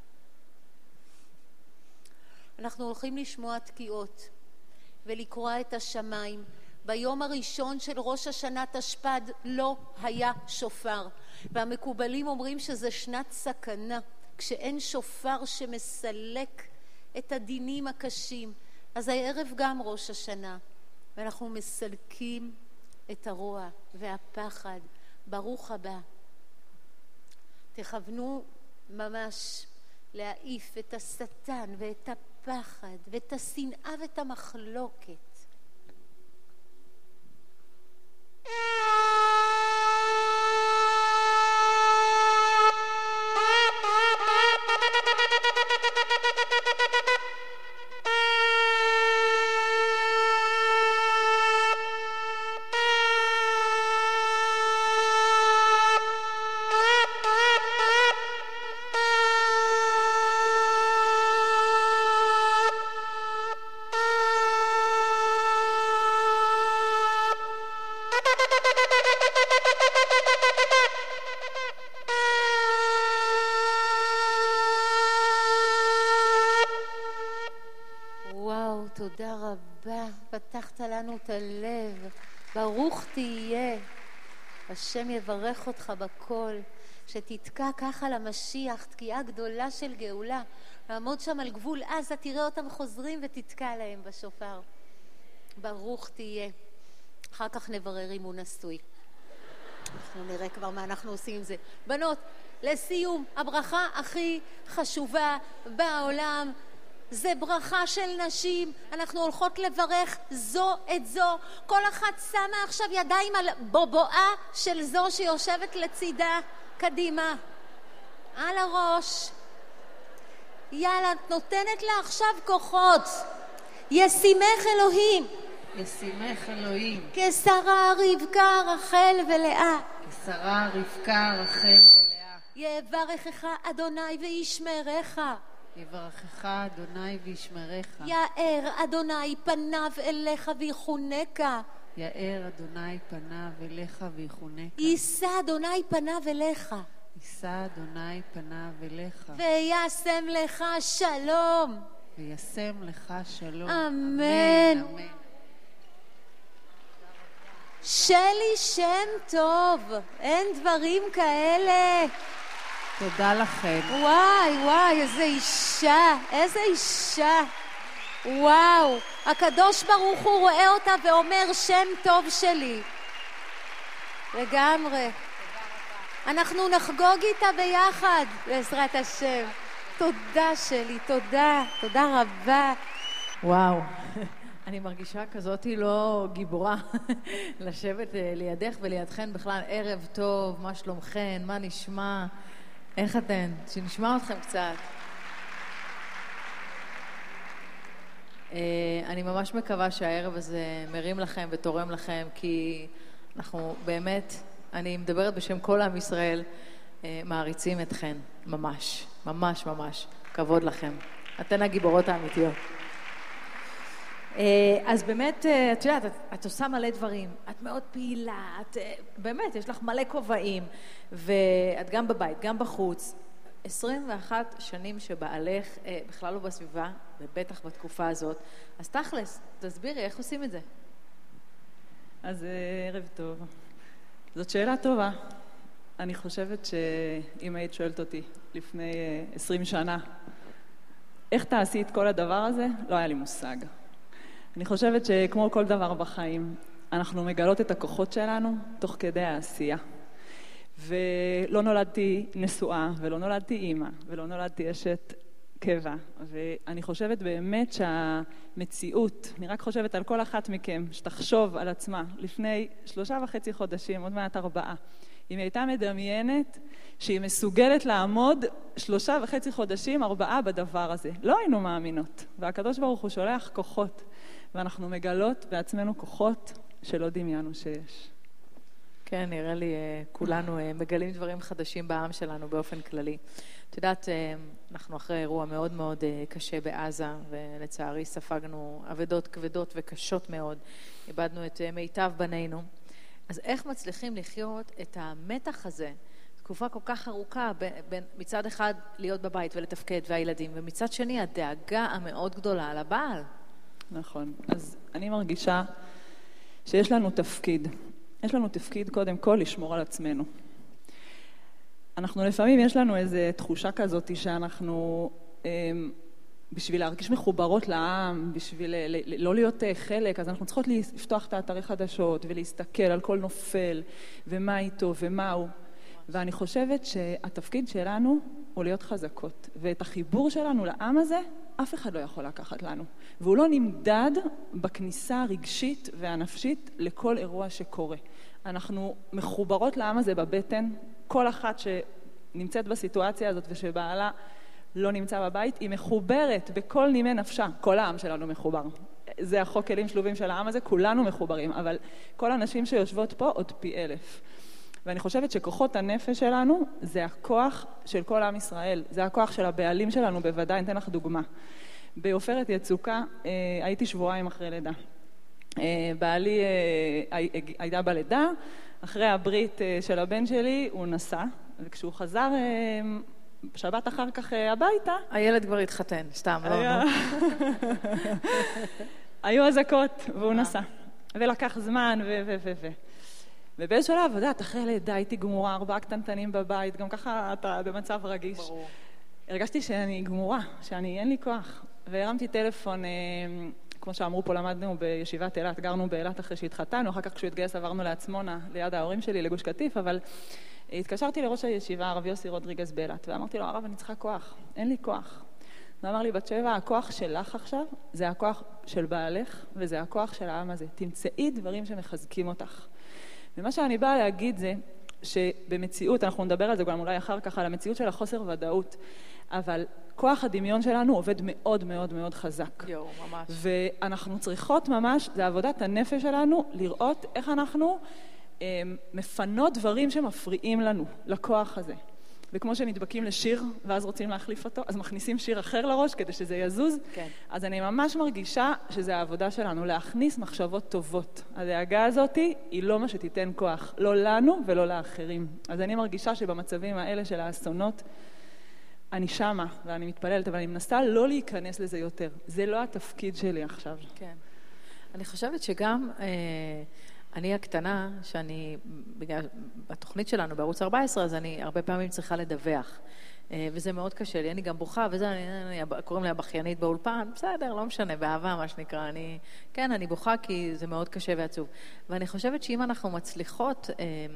אנחנו הולכים לשמוע תקיעות ולקרוא את השמיים. ביום הראשון של ראש השנה תשפ"ד לא היה שופר, והמקובלים אומרים שזה שנת סכנה, כשאין שופר שמסלק את הדינים הקשים. אז הערב גם ראש השנה, ואנחנו מסלקים את הרוע והפחד. ברוך הבא. תכוונו ממש להעיף את השטן ואת הפחד ואת השנאה ואת המחלוקת. רבה, פתחת לנו את הלב. ברוך תהיה. השם יברך אותך בכל. שתתקע ככה למשיח, תקיעה גדולה של גאולה. לעמוד שם על גבול עזה, תראה אותם חוזרים ותתקע להם בשופר. ברוך תהיה. אחר כך נברר אם הוא נשוי. אנחנו נראה כבר מה אנחנו עושים עם זה. בנות, לסיום, הברכה הכי חשובה בעולם זה ברכה של נשים. אנחנו הולכות לברך זו את זו. כל אחת שמה עכשיו ידיים על בובואה של זו שיושבת לצידה. קדימה, על הראש. יאללה, את נותנת לה עכשיו כוחות. ישימך אלוהים. ישימך אלוהים. כשרה רבקה רחל ולאה. כשרה רבקה רחל ולאה. יברכך אדוני וישמרך. יברכך אדוני וישמרך. יאר אדוני פניו אליך ויחונקה. יאר אדוני פניו אליך ויחונקה. יישא אדוני פניו אליך. יישא אדוני פניו אליך. וישם לך שלום. וישם לך שלום. אמן. אמן. שלי שם טוב, אין דברים כאלה. תודה לכם. וואי וואי, איזה אישה, איזה אישה. וואו, הקדוש ברוך הוא רואה אותה ואומר שם טוב שלי. לגמרי. אנחנו נחגוג איתה ביחד, בעזרת השם. תודה שלי, תודה, תודה רבה. וואו, אני מרגישה כזאת לא גיבורה לשבת לידך ולידכן בכלל. ערב טוב, מה שלומכן, מה נשמע, איך אתן? שנשמע אתכם קצת. אני ממש מקווה שהערב הזה מרים לכם ותורם לכם, כי אנחנו באמת, אני מדברת בשם כל עם ישראל, מעריצים אתכן, ממש, ממש ממש. כבוד לכם. אתן הגיבורות האמיתיות. אז באמת, את יודעת, את עושה מלא דברים, את מאוד פעילה, את באמת, יש לך מלא כובעים, ואת גם בבית, גם בחוץ. 21 שנים שבעלך בכלל לא בסביבה, ובטח בתקופה הזאת. אז תכלס, תסבירי, איך עושים את זה? אז ערב טוב. זאת שאלה טובה. אני חושבת שאם היית שואלת אותי לפני 20 שנה, איך תעשי את כל הדבר הזה? לא היה לי מושג. אני חושבת שכמו כל דבר בחיים, אנחנו מגלות את הכוחות שלנו תוך כדי העשייה. ולא נולדתי נשואה, ולא נולדתי אימא, ולא נולדתי אשת קבע. ואני חושבת באמת שהמציאות, אני רק חושבת על כל אחת מכם, שתחשוב על עצמה לפני 3.5 חודשים, עוד מעט 4, אם היא הייתה מדמיינת שהיא מסוגלת לעמוד 3.5 חודשים, 4 בדבר הזה. לא היינו מאמינות. והקדוש ברוך הוא שולח כוחות, ואנחנו מגלות בעצמנו כוחות שלא דמיינו שיש. כן, נראה לי כולנו מגלים דברים חדשים בעם שלנו באופן כללי. את יודעת, אנחנו אחרי אירוע מאוד מאוד קשה בעזה, ולצערי ספגנו עבדות כבדות וקשות מאוד. איבדנו את מיטב בנינו. אז איך מצליחים לחיות את המתח הזה, תקופה כל כך ארוכה, מצד אחד להיות בבית ולתפקד והילדים, ומצד שני הדאגה המאוד גדולה על הבעל? נכון. אז אני מרגישה שיש לנו תפקיד. יש לנו תפקיד קודם כל לשמור על עצמנו. אנחנו לפעמים יש לנו איזו תחושה כזאת שאנחנו, בשביל להרגיש מחוברות לעם, בשביל לא להיות חלק, אז אנחנו צריכות לפתוח את האתרי חדשות ולהסתכל על כל נופל ומה איתו ומה הוא. ואני חושבת שהתפקיד שלנו הוא להיות חזקות. ואת החיבור שלנו לעם הזה, אף אחד לא יכול לקחת לנו. והוא לא נמדד בכניסה הרגשית והנפשית לכל אירוע שקורה. אנחנו מחוברות לעם הזה בבטן. כל אחת שנמצאת בסיטואציה הזאת ושבעלה לא נמצא בבית, היא מחוברת בכל נימי נפשה. כל העם שלנו מחובר. זה החוק כלים שלובים של העם הזה, כולנו מחוברים. אבל כל הנשים שיושבות פה עוד פי 1000. ואני חושבת שכוחות הנפש שלנו זה הכוח של כל עם ישראל. זה הכוח של הבעלים שלנו בוודאי. אני אתן לך דוגמה. בעופרת יצוקה הייתי שבועיים אחרי לידה. בעלי הייתה בלידה, אחרי הברית של הבן שלי הוא נסע, וכשהוא חזר שבת אחר כך הביתה... הילד כבר התחתן, סתם, לא. היו הזקות, והוא נסע. ולקח זמן, ובאיזשהו שלב, יודעת, אחרי לידה הייתי גמורה, 4 קטנטנים בבית, גם ככה אתה במצב רגיש. ברור. הרגשתי שאני גמורה, אין לי כוח. והרמתי טלפון, כמו שאמרו פה, למדנו בישיבת אילת, גרנו באילת אחרי שהתחתנו, אחר כך כשהוא התגייס עברנו לעצמונה, ליד ההורים שלי, לגוש קטיף, אבל התקשרתי לראש הישיבה, הרב יוסי רודריגז באילת, ואמרתי לו, הרב, אני צריכה כוח, אין לי כוח. הוא אמר לי, בת שבע, הכוח שלך עכשיו, זה הכוח של בעלך, וזה הכוח של העם הזה. תמצאי דברים שמחזקים אותך. ומה שאני באה להגיד זה, שבמציאות, אנחנו נדבר על זה גם אולי אחר כך, על המציאות של החוסר ודאות, אבל כוח הדמיון שלנו עובד מאוד מאוד מאוד חזק. ממש. ואנחנו צריכות ממש, זה עבודת הנפש שלנו, לראות איך אנחנו מפנות דברים שמפריעים לנו, לכוח הזה. וכמו שנדבקים לשיר, ואז רוצים להחליף אותו, אז מכניסים שיר אחר לראש כדי שזה יזוז. כן. אז אני ממש מרגישה שזה העבודה שלנו, להכניס מחשבות טובות. הדאגה הזאת היא לא מה שתיתן כוח, לא לנו ולא לאחרים. אז אני מרגישה שבמצבים האלה של האסונות, אני שמה ואני מתפללת, אבל אני מנסה לא להיכנס לזה יותר. זה לא התפקיד שלי עכשיו. כן. אני חושבת שגם אני הקטנה, שאני, בתוכנית שלנו בערוץ 14, אז אני הרבה פעמים צריכה לדווח. וזה מאוד קשה לי, אני גם בוכה, וזה, קוראים לי הבכיינית באולפן, בסדר, לא משנה, באהבה מה שנקרא, אני בוכה כי זה מאוד קשה ועצוב. ואני חושבת שאם אנחנו מצליחות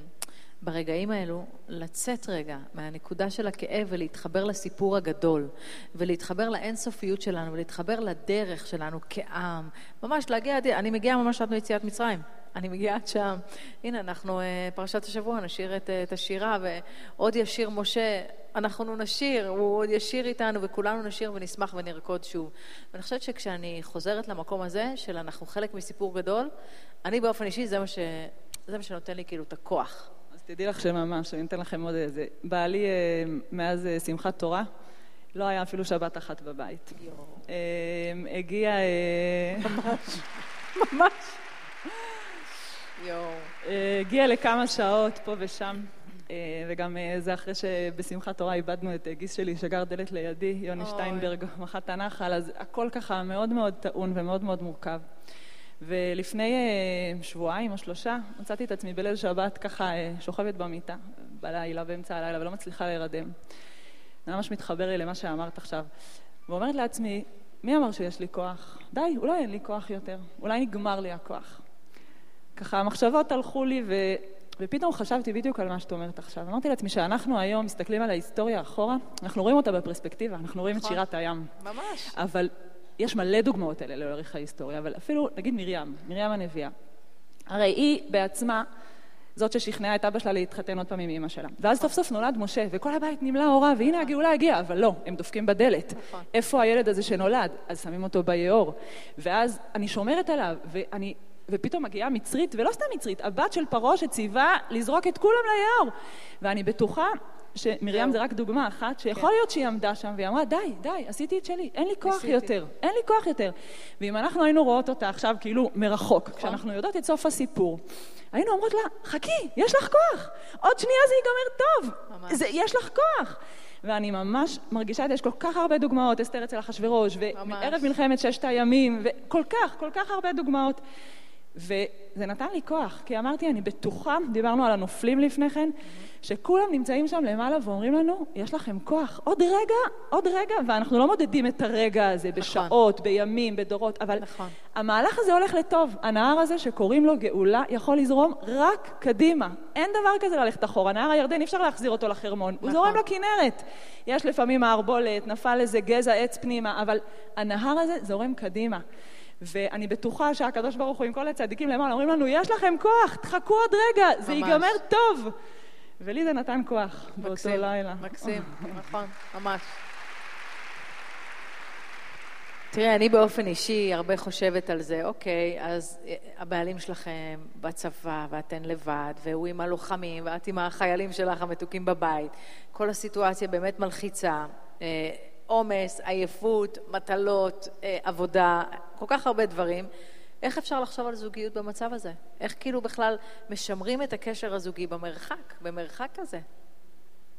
ברגעים האלו, לצאת רגע מהנקודה של הכאב ולהתחבר לסיפור הגדול, ולהתחבר לאינסופיות שלנו, ולהתחבר לדרך שלנו כעם, ממש להגיע, אני מגיעה ממש עד ליציאת מצרים. אני מגיעה עד שם. הנה, אנחנו פרשת השבוע נשיר את השירה, ועוד ישיר משה, אנחנו נשיר, הוא עוד ישיר איתנו, וכולנו נשיר ונשמח ונרקוד שוב. ואני חושבת שכשאני חוזרת למקום הזה, של אנחנו חלק מסיפור גדול, אני באופן אישי, זה מה שנותן לי כאילו את הכוח. אז תדעי לך שממש, אני אתן לכם עוד איזה. בעלי, מאז שמחת תורה, לא היה אפילו שבת אחת בבית. הגיע... ממש. הגיע לכמה שעות פה ושם, וגם זה אחרי שבשמחת תורה איבדנו את גיס שלי שגר דלת לידי, יוני שטיינברג, מח"ט הנחל, אז הכל ככה מאוד מאוד טעון ומאוד מאוד מורכב. ולפני 2 או 3 מצאתי את עצמי בליל שבת ככה שוכבת במיטה בלילה, באמצע הלילה, ולא מצליחה להירדם. אני ממש מתחבר לי למה שאמרת עכשיו. ואומרת לעצמי, מי אמר שיש לי כוח? די, אולי אין לי כוח יותר, אולי נגמר לי הכוח. ככה המחשבות הלכו לי ופתאום חשבתי בדיוק על מה שאת אומרת עכשיו. אמרתי לעצמי שאנחנו היום מסתכלים על ההיסטוריה אחורה, אנחנו רואים אותה בפרספקטיבה, אנחנו רואים את שירת הים. ממש. אבל יש מלא דוגמאות האלה לאורך ההיסטוריה, אבל אפילו, נגיד מרים הנביאה. הרי היא בעצמה זאת ששכנעה את אבא שלה להתחתן עוד פעם עם אמא שלה. ואז סוף סוף נולד משה, וכל הבית נמלא אורה, והנה הגאולה הגיעה, אבל לא, הם דופקים בדלת. איפה הילד הזה שנולד? אז שמים אותו ביאור. ואז אני שומרת עליו, ופתאום מגיעה מצרית, ולא סתם מצרית, הבת של פרעה שציווה לזרוק את כולם ליאור. ואני בטוחה שמרים זה רק דוגמה אחת, שיכול להיות שהיא עמדה שם, והיא אמרה, די, עשיתי את שלי, אין לי כוח יותר. ואם אנחנו היינו רואות אותה עכשיו כאילו מרחוק, כשאנחנו יודעות את סוף הסיפור, היינו אומרות לה, חכי, יש לך כוח, עוד שנייה זה ייגמר טוב, יש לך כוח. ואני ממש מרגישה שיש כל כך הרבה דוגמאות, אסתר אצל אחשוורוש, וערב מלחמת 6 הימים, וכל כך הרבה דוגמאות. וזה נתן לי כוח, כי אמרתי, אני בטוחה, דיברנו על הנופלים לפני כן, שכולם נמצאים שם למעלה ואומרים לנו, יש לכם כוח, עוד רגע, ואנחנו לא מודדים את הרגע הזה בשעות, בימים, בדורות, אבל המהלך הזה הולך לטוב. הנהר הזה שקוראים לו גאולה יכול לזרום רק קדימה. אין דבר כזה ללכת אחורה. נהר הירדן, אי אפשר להחזיר אותו לחרמון. הוא זורם לכנרת. יש לפעמים מערבולת, נפל איזה גזע עץ פנימה, אבל הנהר הזה זורם קדימה. ואני בטוחה שהקדוש ברוך הוא עם כל הצדיקים למעלה אומרים לנו, יש לכם כוח, תחכו עוד רגע, זה ייגמר טוב. ולי זה נתן כוח באותו לילה. מקסים, נכון, ממש. תראה, אני באופן אישי הרבה חושבת על זה, אוקיי, אז הבעלים שלכם בצבא, ואתן לבד, והוא עם הלוחמים, ואת עם החיילים שלך המתוקים בבית. כל הסיטואציה באמת מלחיצה, עומס, עייפות, מטלות, עבודה, כל כך הרבה דברים. איך אפשר לחשוב על זוגיות במצב הזה? איך כאילו בכלל משמרים את הקשר הזוגי במרחק כזה?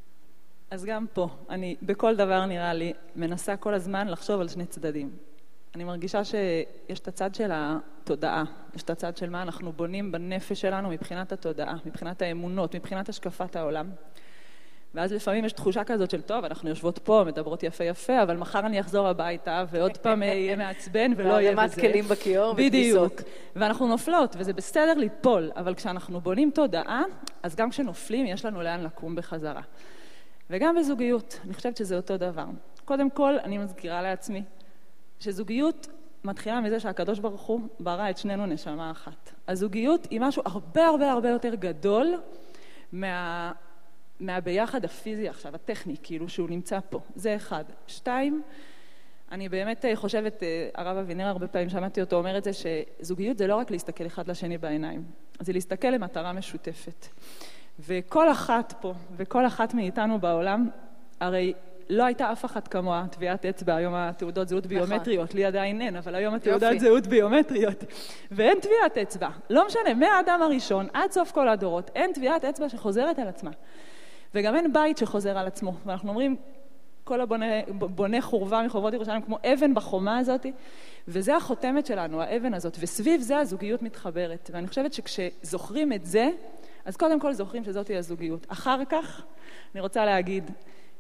אז גם פה, אני בכל דבר נראה לי מנסה כל הזמן לחשוב על שני צדדים. אני מרגישה שיש את הצד של התודעה, יש את הצד של מה אנחנו בונים בנפש שלנו מבחינת התודעה, מבחינת האמונות, מבחינת השקפת העולם. ואז לפעמים יש תחושה כזאת של טוב, אנחנו יושבות פה, מדברות יפה יפה, אבל מחר אני אחזור הביתה ועוד פעם יהיה מעצבן ולא יהיה בזה. וערמת כלים בכיור בדיוק. ואנחנו נופלות, וזה בסדר ליפול, אבל כשאנחנו בונים תודעה, אז גם כשנופלים יש לנו לאן לקום בחזרה. וגם בזוגיות, אני חושבת שזה אותו דבר. קודם כל, אני מזכירה לעצמי שזוגיות מתחילה מזה שהקדוש ברוך הוא ברא את שנינו נשמה אחת. הזוגיות היא משהו הרבה הרבה הרבה יותר גדול מהביחד הפיזי עכשיו, הטכני, כאילו שהוא נמצא פה. זה אחד. 2, אני באמת חושבת, הרב אבינר הרבה פעמים שמעתי אותו אומר את זה, שזוגיות זה לא רק להסתכל אחד לשני בעיניים, זה להסתכל למטרה משותפת. וכל אחת פה, וכל אחת מאיתנו בעולם, הרי לא הייתה אף אחת כמוה טביעת אצבע, היום התעודות זהות ביומטריות, לי עדיין אין, אבל היום התעודות זהות ביומטריות, ואין טביעת אצבע, לא משנה, מהאדם הראשון עד סוף כל הדורות, אין טביעת אצבע שחוזרת על עצמה, וגם אין בית שחוזר על עצמו, ואנחנו אומרים, כל הבונה חורבה מחורבות ירושלים, כמו אבן בחומה הזאת, וזה החותמת שלנו, האבן הזאת, וסביב זה הזוגיות מתחברת, ואני חושבת שכשזוכרים את זה, אז קודם כל זוכרים שזאת היא הזוגיות. אחר כך, אני רוצה להגיד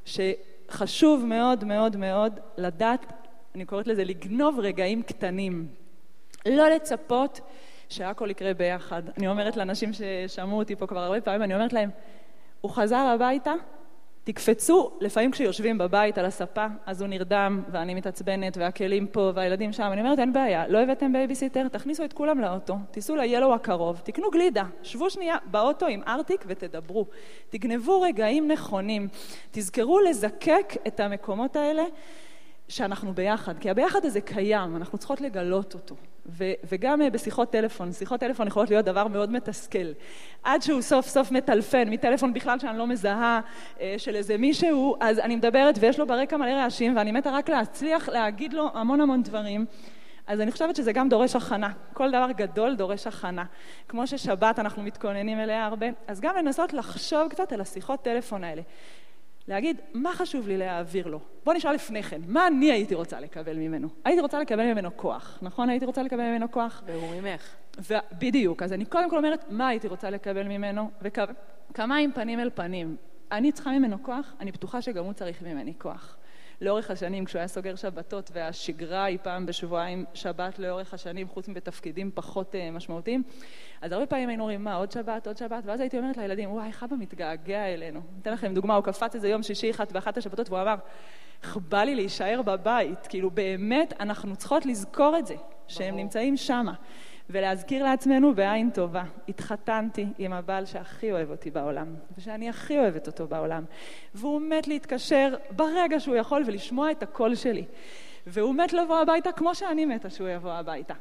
שחשוב מאוד מאוד מאוד לדעת, אני קוראת לזה לגנוב רגעים קטנים. לא לצפות שהכל יקרה ביחד. אני אומרת לאנשים ששמעו אותי פה כבר הרבה פעמים, אני אומרת להם, הוא חזר הביתה, תקפצו, לפעמים כשיושבים בבית על הספה, אז הוא נרדם ואני מתעצבנת והכלים פה והילדים שם. אני אומרת, אין בעיה, לא הבאתם בייביסיטר, תכניסו את כולם לאוטו, תיסעו ליילו הקרוב, תקנו גלידה, שבו שנייה באוטו עם ארטיק ותדברו. תגנבו רגעים נכונים, תזכרו לזקק את המקומות האלה שאנחנו ביחד, כי הביחד הזה קיים, אנחנו צריכות לגלות אותו. וגם בשיחות טלפון, שיחות טלפון יכולות להיות דבר מאוד מתסכל. עד שהוא סוף סוף מטלפן, מטלפון בכלל שאני לא מזהה של איזה מישהו, אז אני מדברת ויש לו ברקע מלא רעשים, ואני מתה רק להצליח להגיד לו המון המון דברים. אז אני חושבת שזה גם דורש הכנה. כל דבר גדול דורש הכנה. כמו ששבת אנחנו מתכוננים אליה הרבה, אז גם לנסות לחשוב קצת על השיחות טלפון האלה. להגיד, מה חשוב לי להעביר לו? בוא נשאל לפני כן, מה אני הייתי רוצה לקבל ממנו? הייתי רוצה לקבל ממנו כוח, נכון? הייתי רוצה לקבל ממנו כוח? והוא ממך. בדיוק, אז אני קודם כל אומרת, מה הייתי רוצה לקבל ממנו? וכמה עם פנים אל פנים. אני צריכה ממנו כוח, אני בטוחה שגם הוא צריך ממני כוח. לאורך השנים, כשהוא היה סוגר שבתות, והשגרה היא פעם בשבועיים שבת לאורך השנים, חוץ מבתפקידים פחות משמעותיים, אז הרבה פעמים היינו אומרים, מה, עוד שבת, ואז הייתי אומרת לילדים, וואי, חבא מתגעגע אלינו. אתן לכם דוגמה, הוא קפץ איזה יום שישי באחת השבתות, והוא אמר, בא לי להישאר בבית, כאילו באמת אנחנו צריכות לזכור את זה, שהם נמצאים שמה, ולהזכיר לעצמנו בעין טובה. התחתנתי עם הבעל שהכי אוהב אותי בעולם, ושאני הכי אוהבת אותו בעולם, והוא מת להתקשר ברגע שהוא יכול ולשמוע את הקול שלי, והוא מת לבוא הביתה כמו שאני מתה שהוא יבוא הביתה.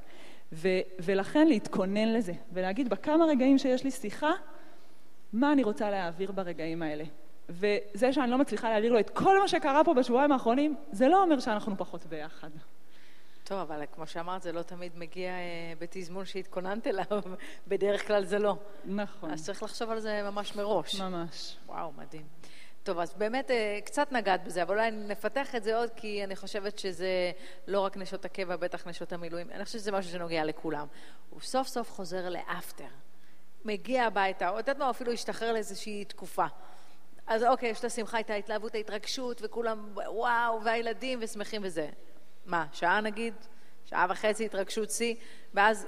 ולכן להתכונן לזה, ולהגיד בכמה רגעים שיש לי שיחה, מה אני רוצה להעביר ברגעים האלה. וזה שאני לא מצליחה להעביר לו את כל מה שקרה פה בשבועיים האחרונים, זה לא אומר שאנחנו פחות ביחד. טוב, אבל כמו שאמרת, זה לא תמיד מגיע בתזמון שהתכוננת אליו, בדרך כלל זה לא. נכון. אז צריך לחשוב על זה ממש מראש. ממש. וואו, מדהים. טוב, אז באמת קצת נגעת בזה, אבל אולי נפתח את זה עוד, כי אני חושבת שזה לא רק נשות הקבע, בטח נשות המילואים, אני חושבת שזה משהו שנוגע לכולם. הוא סוף סוף חוזר לאפטר, מגיע הביתה, או יודעת מה, אפילו ישתחרר לאיזושהי תקופה. אז אוקיי, יש את השמחה, את ההתלהבות, ההתרגשות, וכולם וואו, והילדים ושמחים וזה. מה, שעה נגיד? שעה וחצי התרגשות שיא, ואז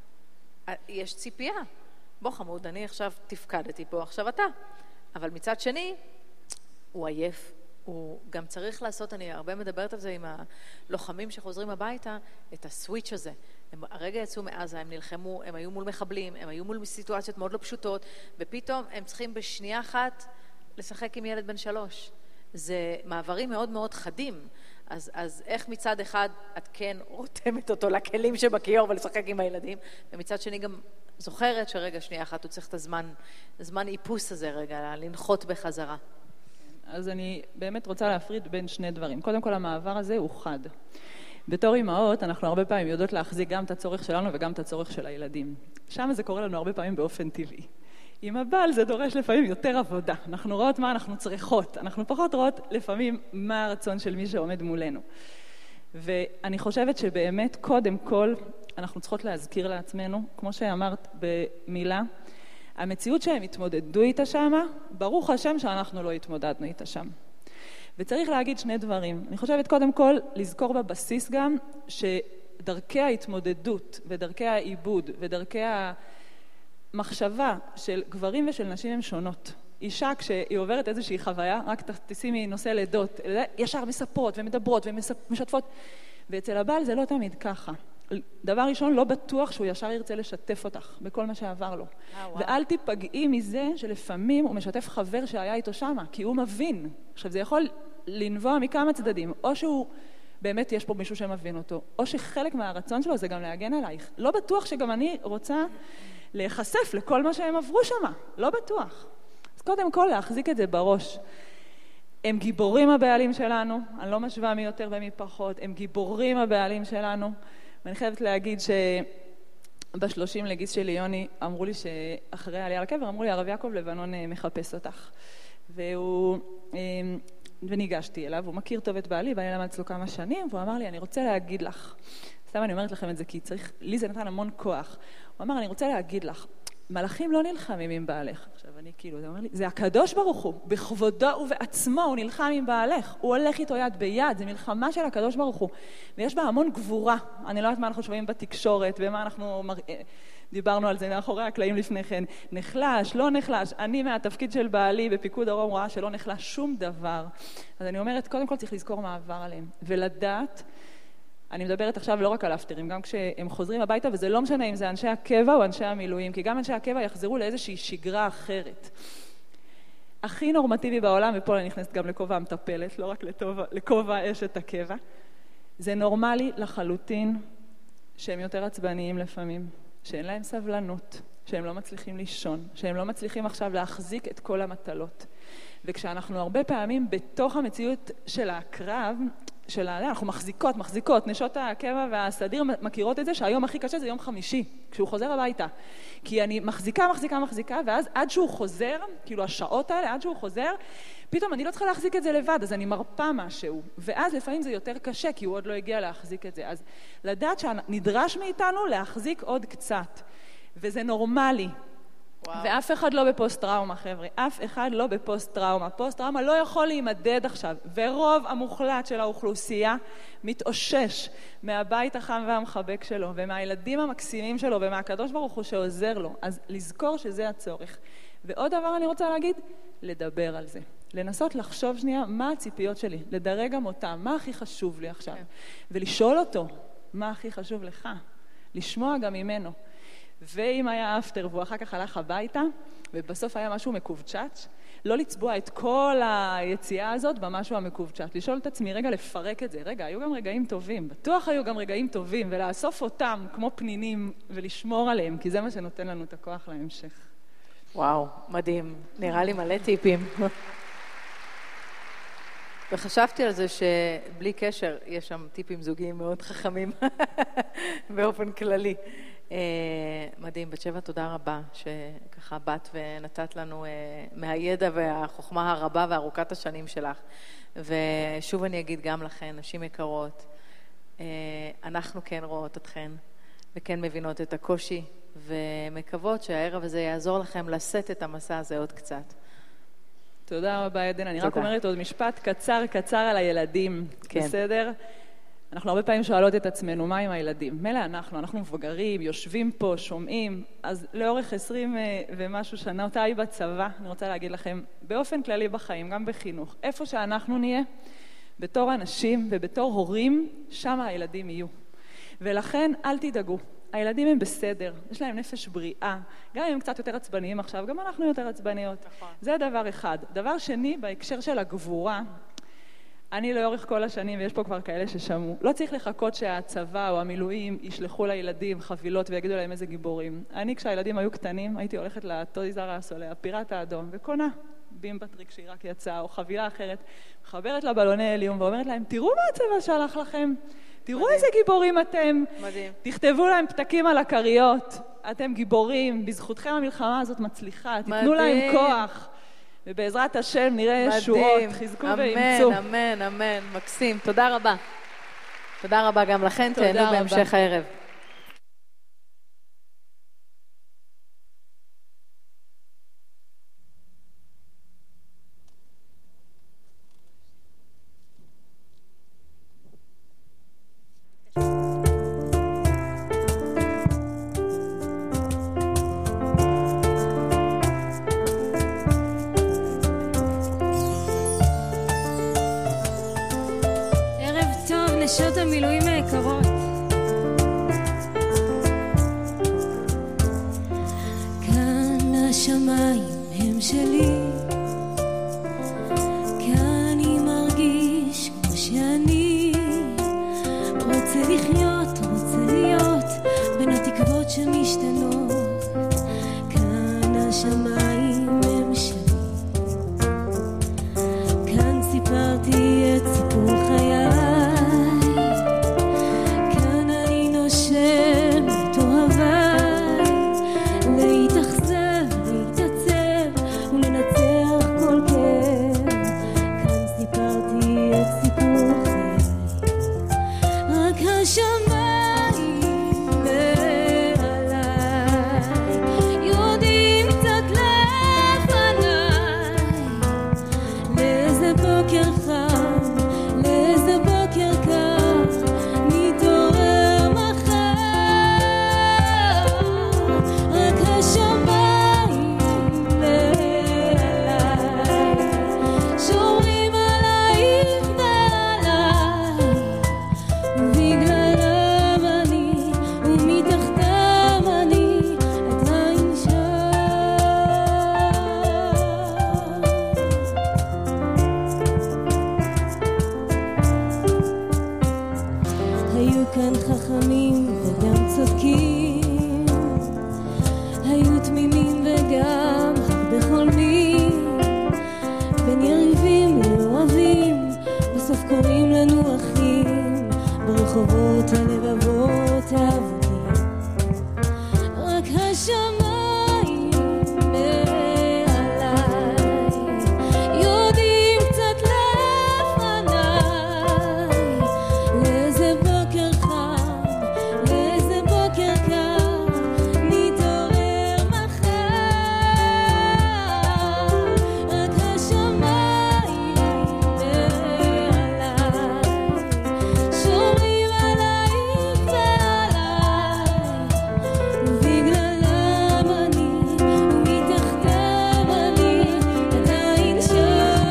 יש ציפייה. בוא חמוד, אני עכשיו תפקדתי פה, עכשיו אתה. אבל מצד שני, הוא עייף, הוא גם צריך לעשות, אני הרבה מדברת על זה עם הלוחמים שחוזרים הביתה, את הסוויץ' הזה. הם הרגע יצאו מעזה, הם נלחמו, הם היו מול מחבלים, הם היו מול סיטואציות מאוד לא פשוטות, ופתאום הם צריכים בשנייה אחת לשחק עם ילד בן 3. זה מעברים מאוד מאוד חדים. אז איך מצד אחד את כן רותמת אותו לכלים שבכיור ולשחק עם הילדים, ומצד שני גם זוכרת שרגע שנייה אחת הוא צריך את הזמן איפוס הזה רגע, לנחות בחזרה. אז אני באמת רוצה להפריד בין שני דברים. קודם כל, המעבר הזה הוא חד. בתור אמהות, אנחנו הרבה פעמים יודעות להחזיק גם את הצורך שלנו וגם את הצורך של הילדים. שם זה קורה לנו הרבה פעמים באופן טבעי. עם הבעל זה דורש לפעמים יותר עבודה. אנחנו רואות מה אנחנו צריכות. אנחנו פחות רואות לפעמים מה הרצון של מי שעומד מולנו. ואני חושבת שבאמת, קודם כל, אנחנו צריכות להזכיר לעצמנו, כמו שאמרת במילה, המציאות שהם התמודדו איתה שמה, ברוך השם שאנחנו לא התמודדנו איתה שם. וצריך להגיד שני דברים. אני חושבת קודם כל לזכור בבסיס גם שדרכי ההתמודדות ודרכי העיבוד ודרכי המחשבה של גברים ושל נשים הן שונות. אישה כשהיא עוברת איזושהי חוויה, רק תשימי נושא לידות, ישר מספרות ומדברות ומשתפות, ואצל הבעל זה לא תמיד ככה. דבר ראשון, לא בטוח שהוא ישר ירצה לשתף אותך בכל מה שעבר לו. ואל תיפגעי מזה שלפעמים הוא משתף חבר שהיה איתו שמה, כי הוא מבין. עכשיו, זה יכול לנבוע מכמה צדדים, או שהוא באמת יש פה מישהו שמבין אותו, או שחלק מהרצון שלו זה גם להגן עלייך. לא בטוח שגם אני רוצה להיחשף לכל מה שהם עברו שמה. לא בטוח. אז קודם כל, להחזיק את זה בראש. הם גיבורים הבעלים שלנו, אני לא משווה מי יותר ומי פחות, הם גיבורים הבעלים שלנו, ואני חייבת להגיד שב30 לגיס שלי יוני אמרו לי שאחרי העלייה לקבר, אמרו לי, הרב יעקב לבנון מחפש אותך. וניגשתי אליו, הוא מכיר טוב את בעלי, בעלי למד אצלו כמה שנים, והוא אמר לי, אני רוצה להגיד לך, סתם אני אומרת לכם את זה, כי צריך, לי זה נתן המון כוח. הוא אמר, אני רוצה להגיד לך, מלאכים לא נלחמים עם בעלך. עכשיו אני כאילו, זה אומר לי, זה הקדוש ברוך הוא, בכבודו ובעצמו הוא נלחם עם בעלך, הוא הולך איתו יד ביד, זה מלחמה של הקדוש ברוך הוא, ויש בה המון גבורה. אני לא יודעת מה אנחנו שומעים בתקשורת, ומה אנחנו דיברנו על זה מאחורי הקלעים לפני כן, נחלש, לא נחלש, אני מהתפקיד של בעלי בפיקוד דרום רואה שלא נחלש שום דבר. אז אני אומרת, קודם כל צריך לזכור מה עבר עליהם, ולדעת, אני מדברת עכשיו לא רק על אפטרים, גם כשהם חוזרים הביתה, וזה לא משנה אם זה אנשי הקבע או אנשי המילואים, כי גם אנשי הקבע יחזרו לאיזושהי שגרה אחרת. הכי נורמטיבי בעולם, ופה אני נכנסת גם לכובע המטפלת, לא רק לכובע אשת הקבע, זה נורמלי לחלוטין שהם יותר עצבניים לפעמים, שאין להם סבלנות, שהם לא מצליחים לישון, שהם לא מצליחים עכשיו להחזיק את כל המטלות. וכשאנחנו הרבה פעמים בתוך המציאות של הקרב, אנחנו מחזיקות, נשות הקבע והסדיר מכירות את זה שהיום הכי קשה זה יום חמישי, כשהוא חוזר הביתה. כי אני מחזיקה, ואז עד שהוא חוזר, כאילו השעות האלה, עד שהוא חוזר, פתאום אני לא צריכה להחזיק את זה לבד, אז אני מרפה משהו. ואז לפעמים זה יותר קשה, כי הוא עוד לא הגיע להחזיק את זה. אז לדעת שנדרש מאיתנו להחזיק עוד קצת. וזה נורמלי. ואף אחד לא בפוסט-טראומה, חבר'ה. אף אחד לא בפוסט-טראומה. פוסט-טראומה לא יכול להימדד עכשיו. ורוב המוחלט של האוכלוסייה מתאושש מהבית החם והמחבק שלו, ומהילדים המקסימים שלו, ומהקדוש ברוך הוא שעוזר לו. אז לזכור שזה הצורך. ועוד דבר אני רוצה להגיד, לדבר על זה. לנסות לחשוב שנייה מה הציפיות שלי, לדרג גם אותם, מה הכי חשוב לי עכשיו. ולשאול אותו, מה הכי חשוב לך? לשמוע גם ממנו. ואם היה אפטר והוא אחר כך הלך הביתה, ובסוף היה משהו מקובצ'ץ', לא לצבוע את כל היציאה הזאת במשהו המקובצ'ץ'. לשאול את עצמי, רגע, לפרק את זה. רגע, היו גם רגעים טובים. בטוח היו גם רגעים טובים, ולאסוף אותם כמו פנינים ולשמור עליהם, כי זה מה שנותן לנו את הכוח להמשך. וואו, מדהים. נראה לי מלא טיפים. וחשבתי על זה שבלי קשר, יש שם טיפים זוגיים מאוד חכמים באופן כללי. מדהים, בת שבע, תודה רבה שככה באת ונתת לנו מהידע והחוכמה הרבה וארוכת השנים שלך. ושוב אני אגיד גם לכן, נשים יקרות, אנחנו כן רואות אתכן וכן מבינות את הקושי ומקוות שהערב הזה יעזור לכם לשאת את המסע הזה עוד קצת. תודה רבה, עדן. אני רק אומרת עוד משפט קצר על הילדים. כן. בסדר? אנחנו הרבה פעמים שואלות את עצמנו, מה עם הילדים? מילא אנחנו מבוגרים, יושבים פה, שומעים, אז לאורך 20 ומשהו שנותיי בצבא, אני רוצה להגיד לכם, באופן כללי בחיים, גם בחינוך, איפה שאנחנו נהיה, בתור אנשים ובתור הורים, שם הילדים יהיו. ולכן אל תדאגו, הילדים הם בסדר, יש להם נפש בריאה, גם אם הם קצת יותר עצבניים עכשיו, גם אנחנו יותר עצבניות. זה דבר אחד. דבר שני, בהקשר של הגבורה, אני לאורך כל השנים, ויש פה כבר כאלה ששמעו, לא צריך לחכות שהצבא או המילואים ישלחו לילדים חבילות ויגידו להם איזה גיבורים. אני, כשהילדים היו קטנים, הייתי הולכת לטויז אר אס או לפיראט האדום, וקונה בימבטריק שהיא רק יצאה, או חבילה אחרת, מחברת לבלוני הליום ואומרת להם, תראו מה הצבא שלח לכם, תראו מדהים. איזה גיבורים אתם. מדהים. תכתבו להם פתקים על הקריות, אתם גיבורים, בזכותכם המלחמה הזאת מצליחה, תיתנו להם כוח. ובעזרת השם נראה ישועות, חזקו ואימצו. אמן, אמן, אמן, מקסים. תודה רבה. תודה רבה גם לכן, תהנו בהמשך הערב. נשות המילואים היקרות, כאן השמיים הם שלי, כאן אני מרגיש כמו שאני רוצה לחיות, רוצה להיות בין התקוות שמשתנות. כאן השמיים הם שלי, כאן סיפרתי את סיפור חיי, ברחובות הלבבות העבודים, רק השמיים מעליי יודעים קצת לפניי לאיזה בוקר חם, לאיזה בוקר קר נתעורר מחר. רק השמיים מעליי שומרים עלייך ועליי, ובגללם אני ומתחתם אני עדיין שם.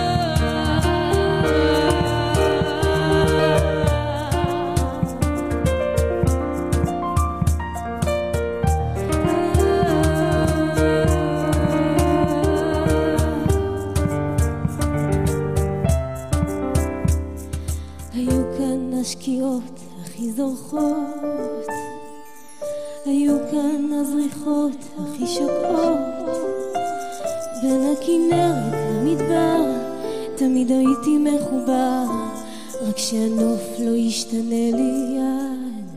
היו כאן השקיעות הכי זורחות, היו כאן הזריחות הכי שוקעות, בין הכנרת למדבר תמיד הייתי מחובר, רק שהנוף לא ישתנה לי עד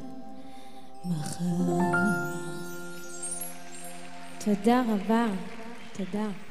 מחר. תודה רבה, תודה.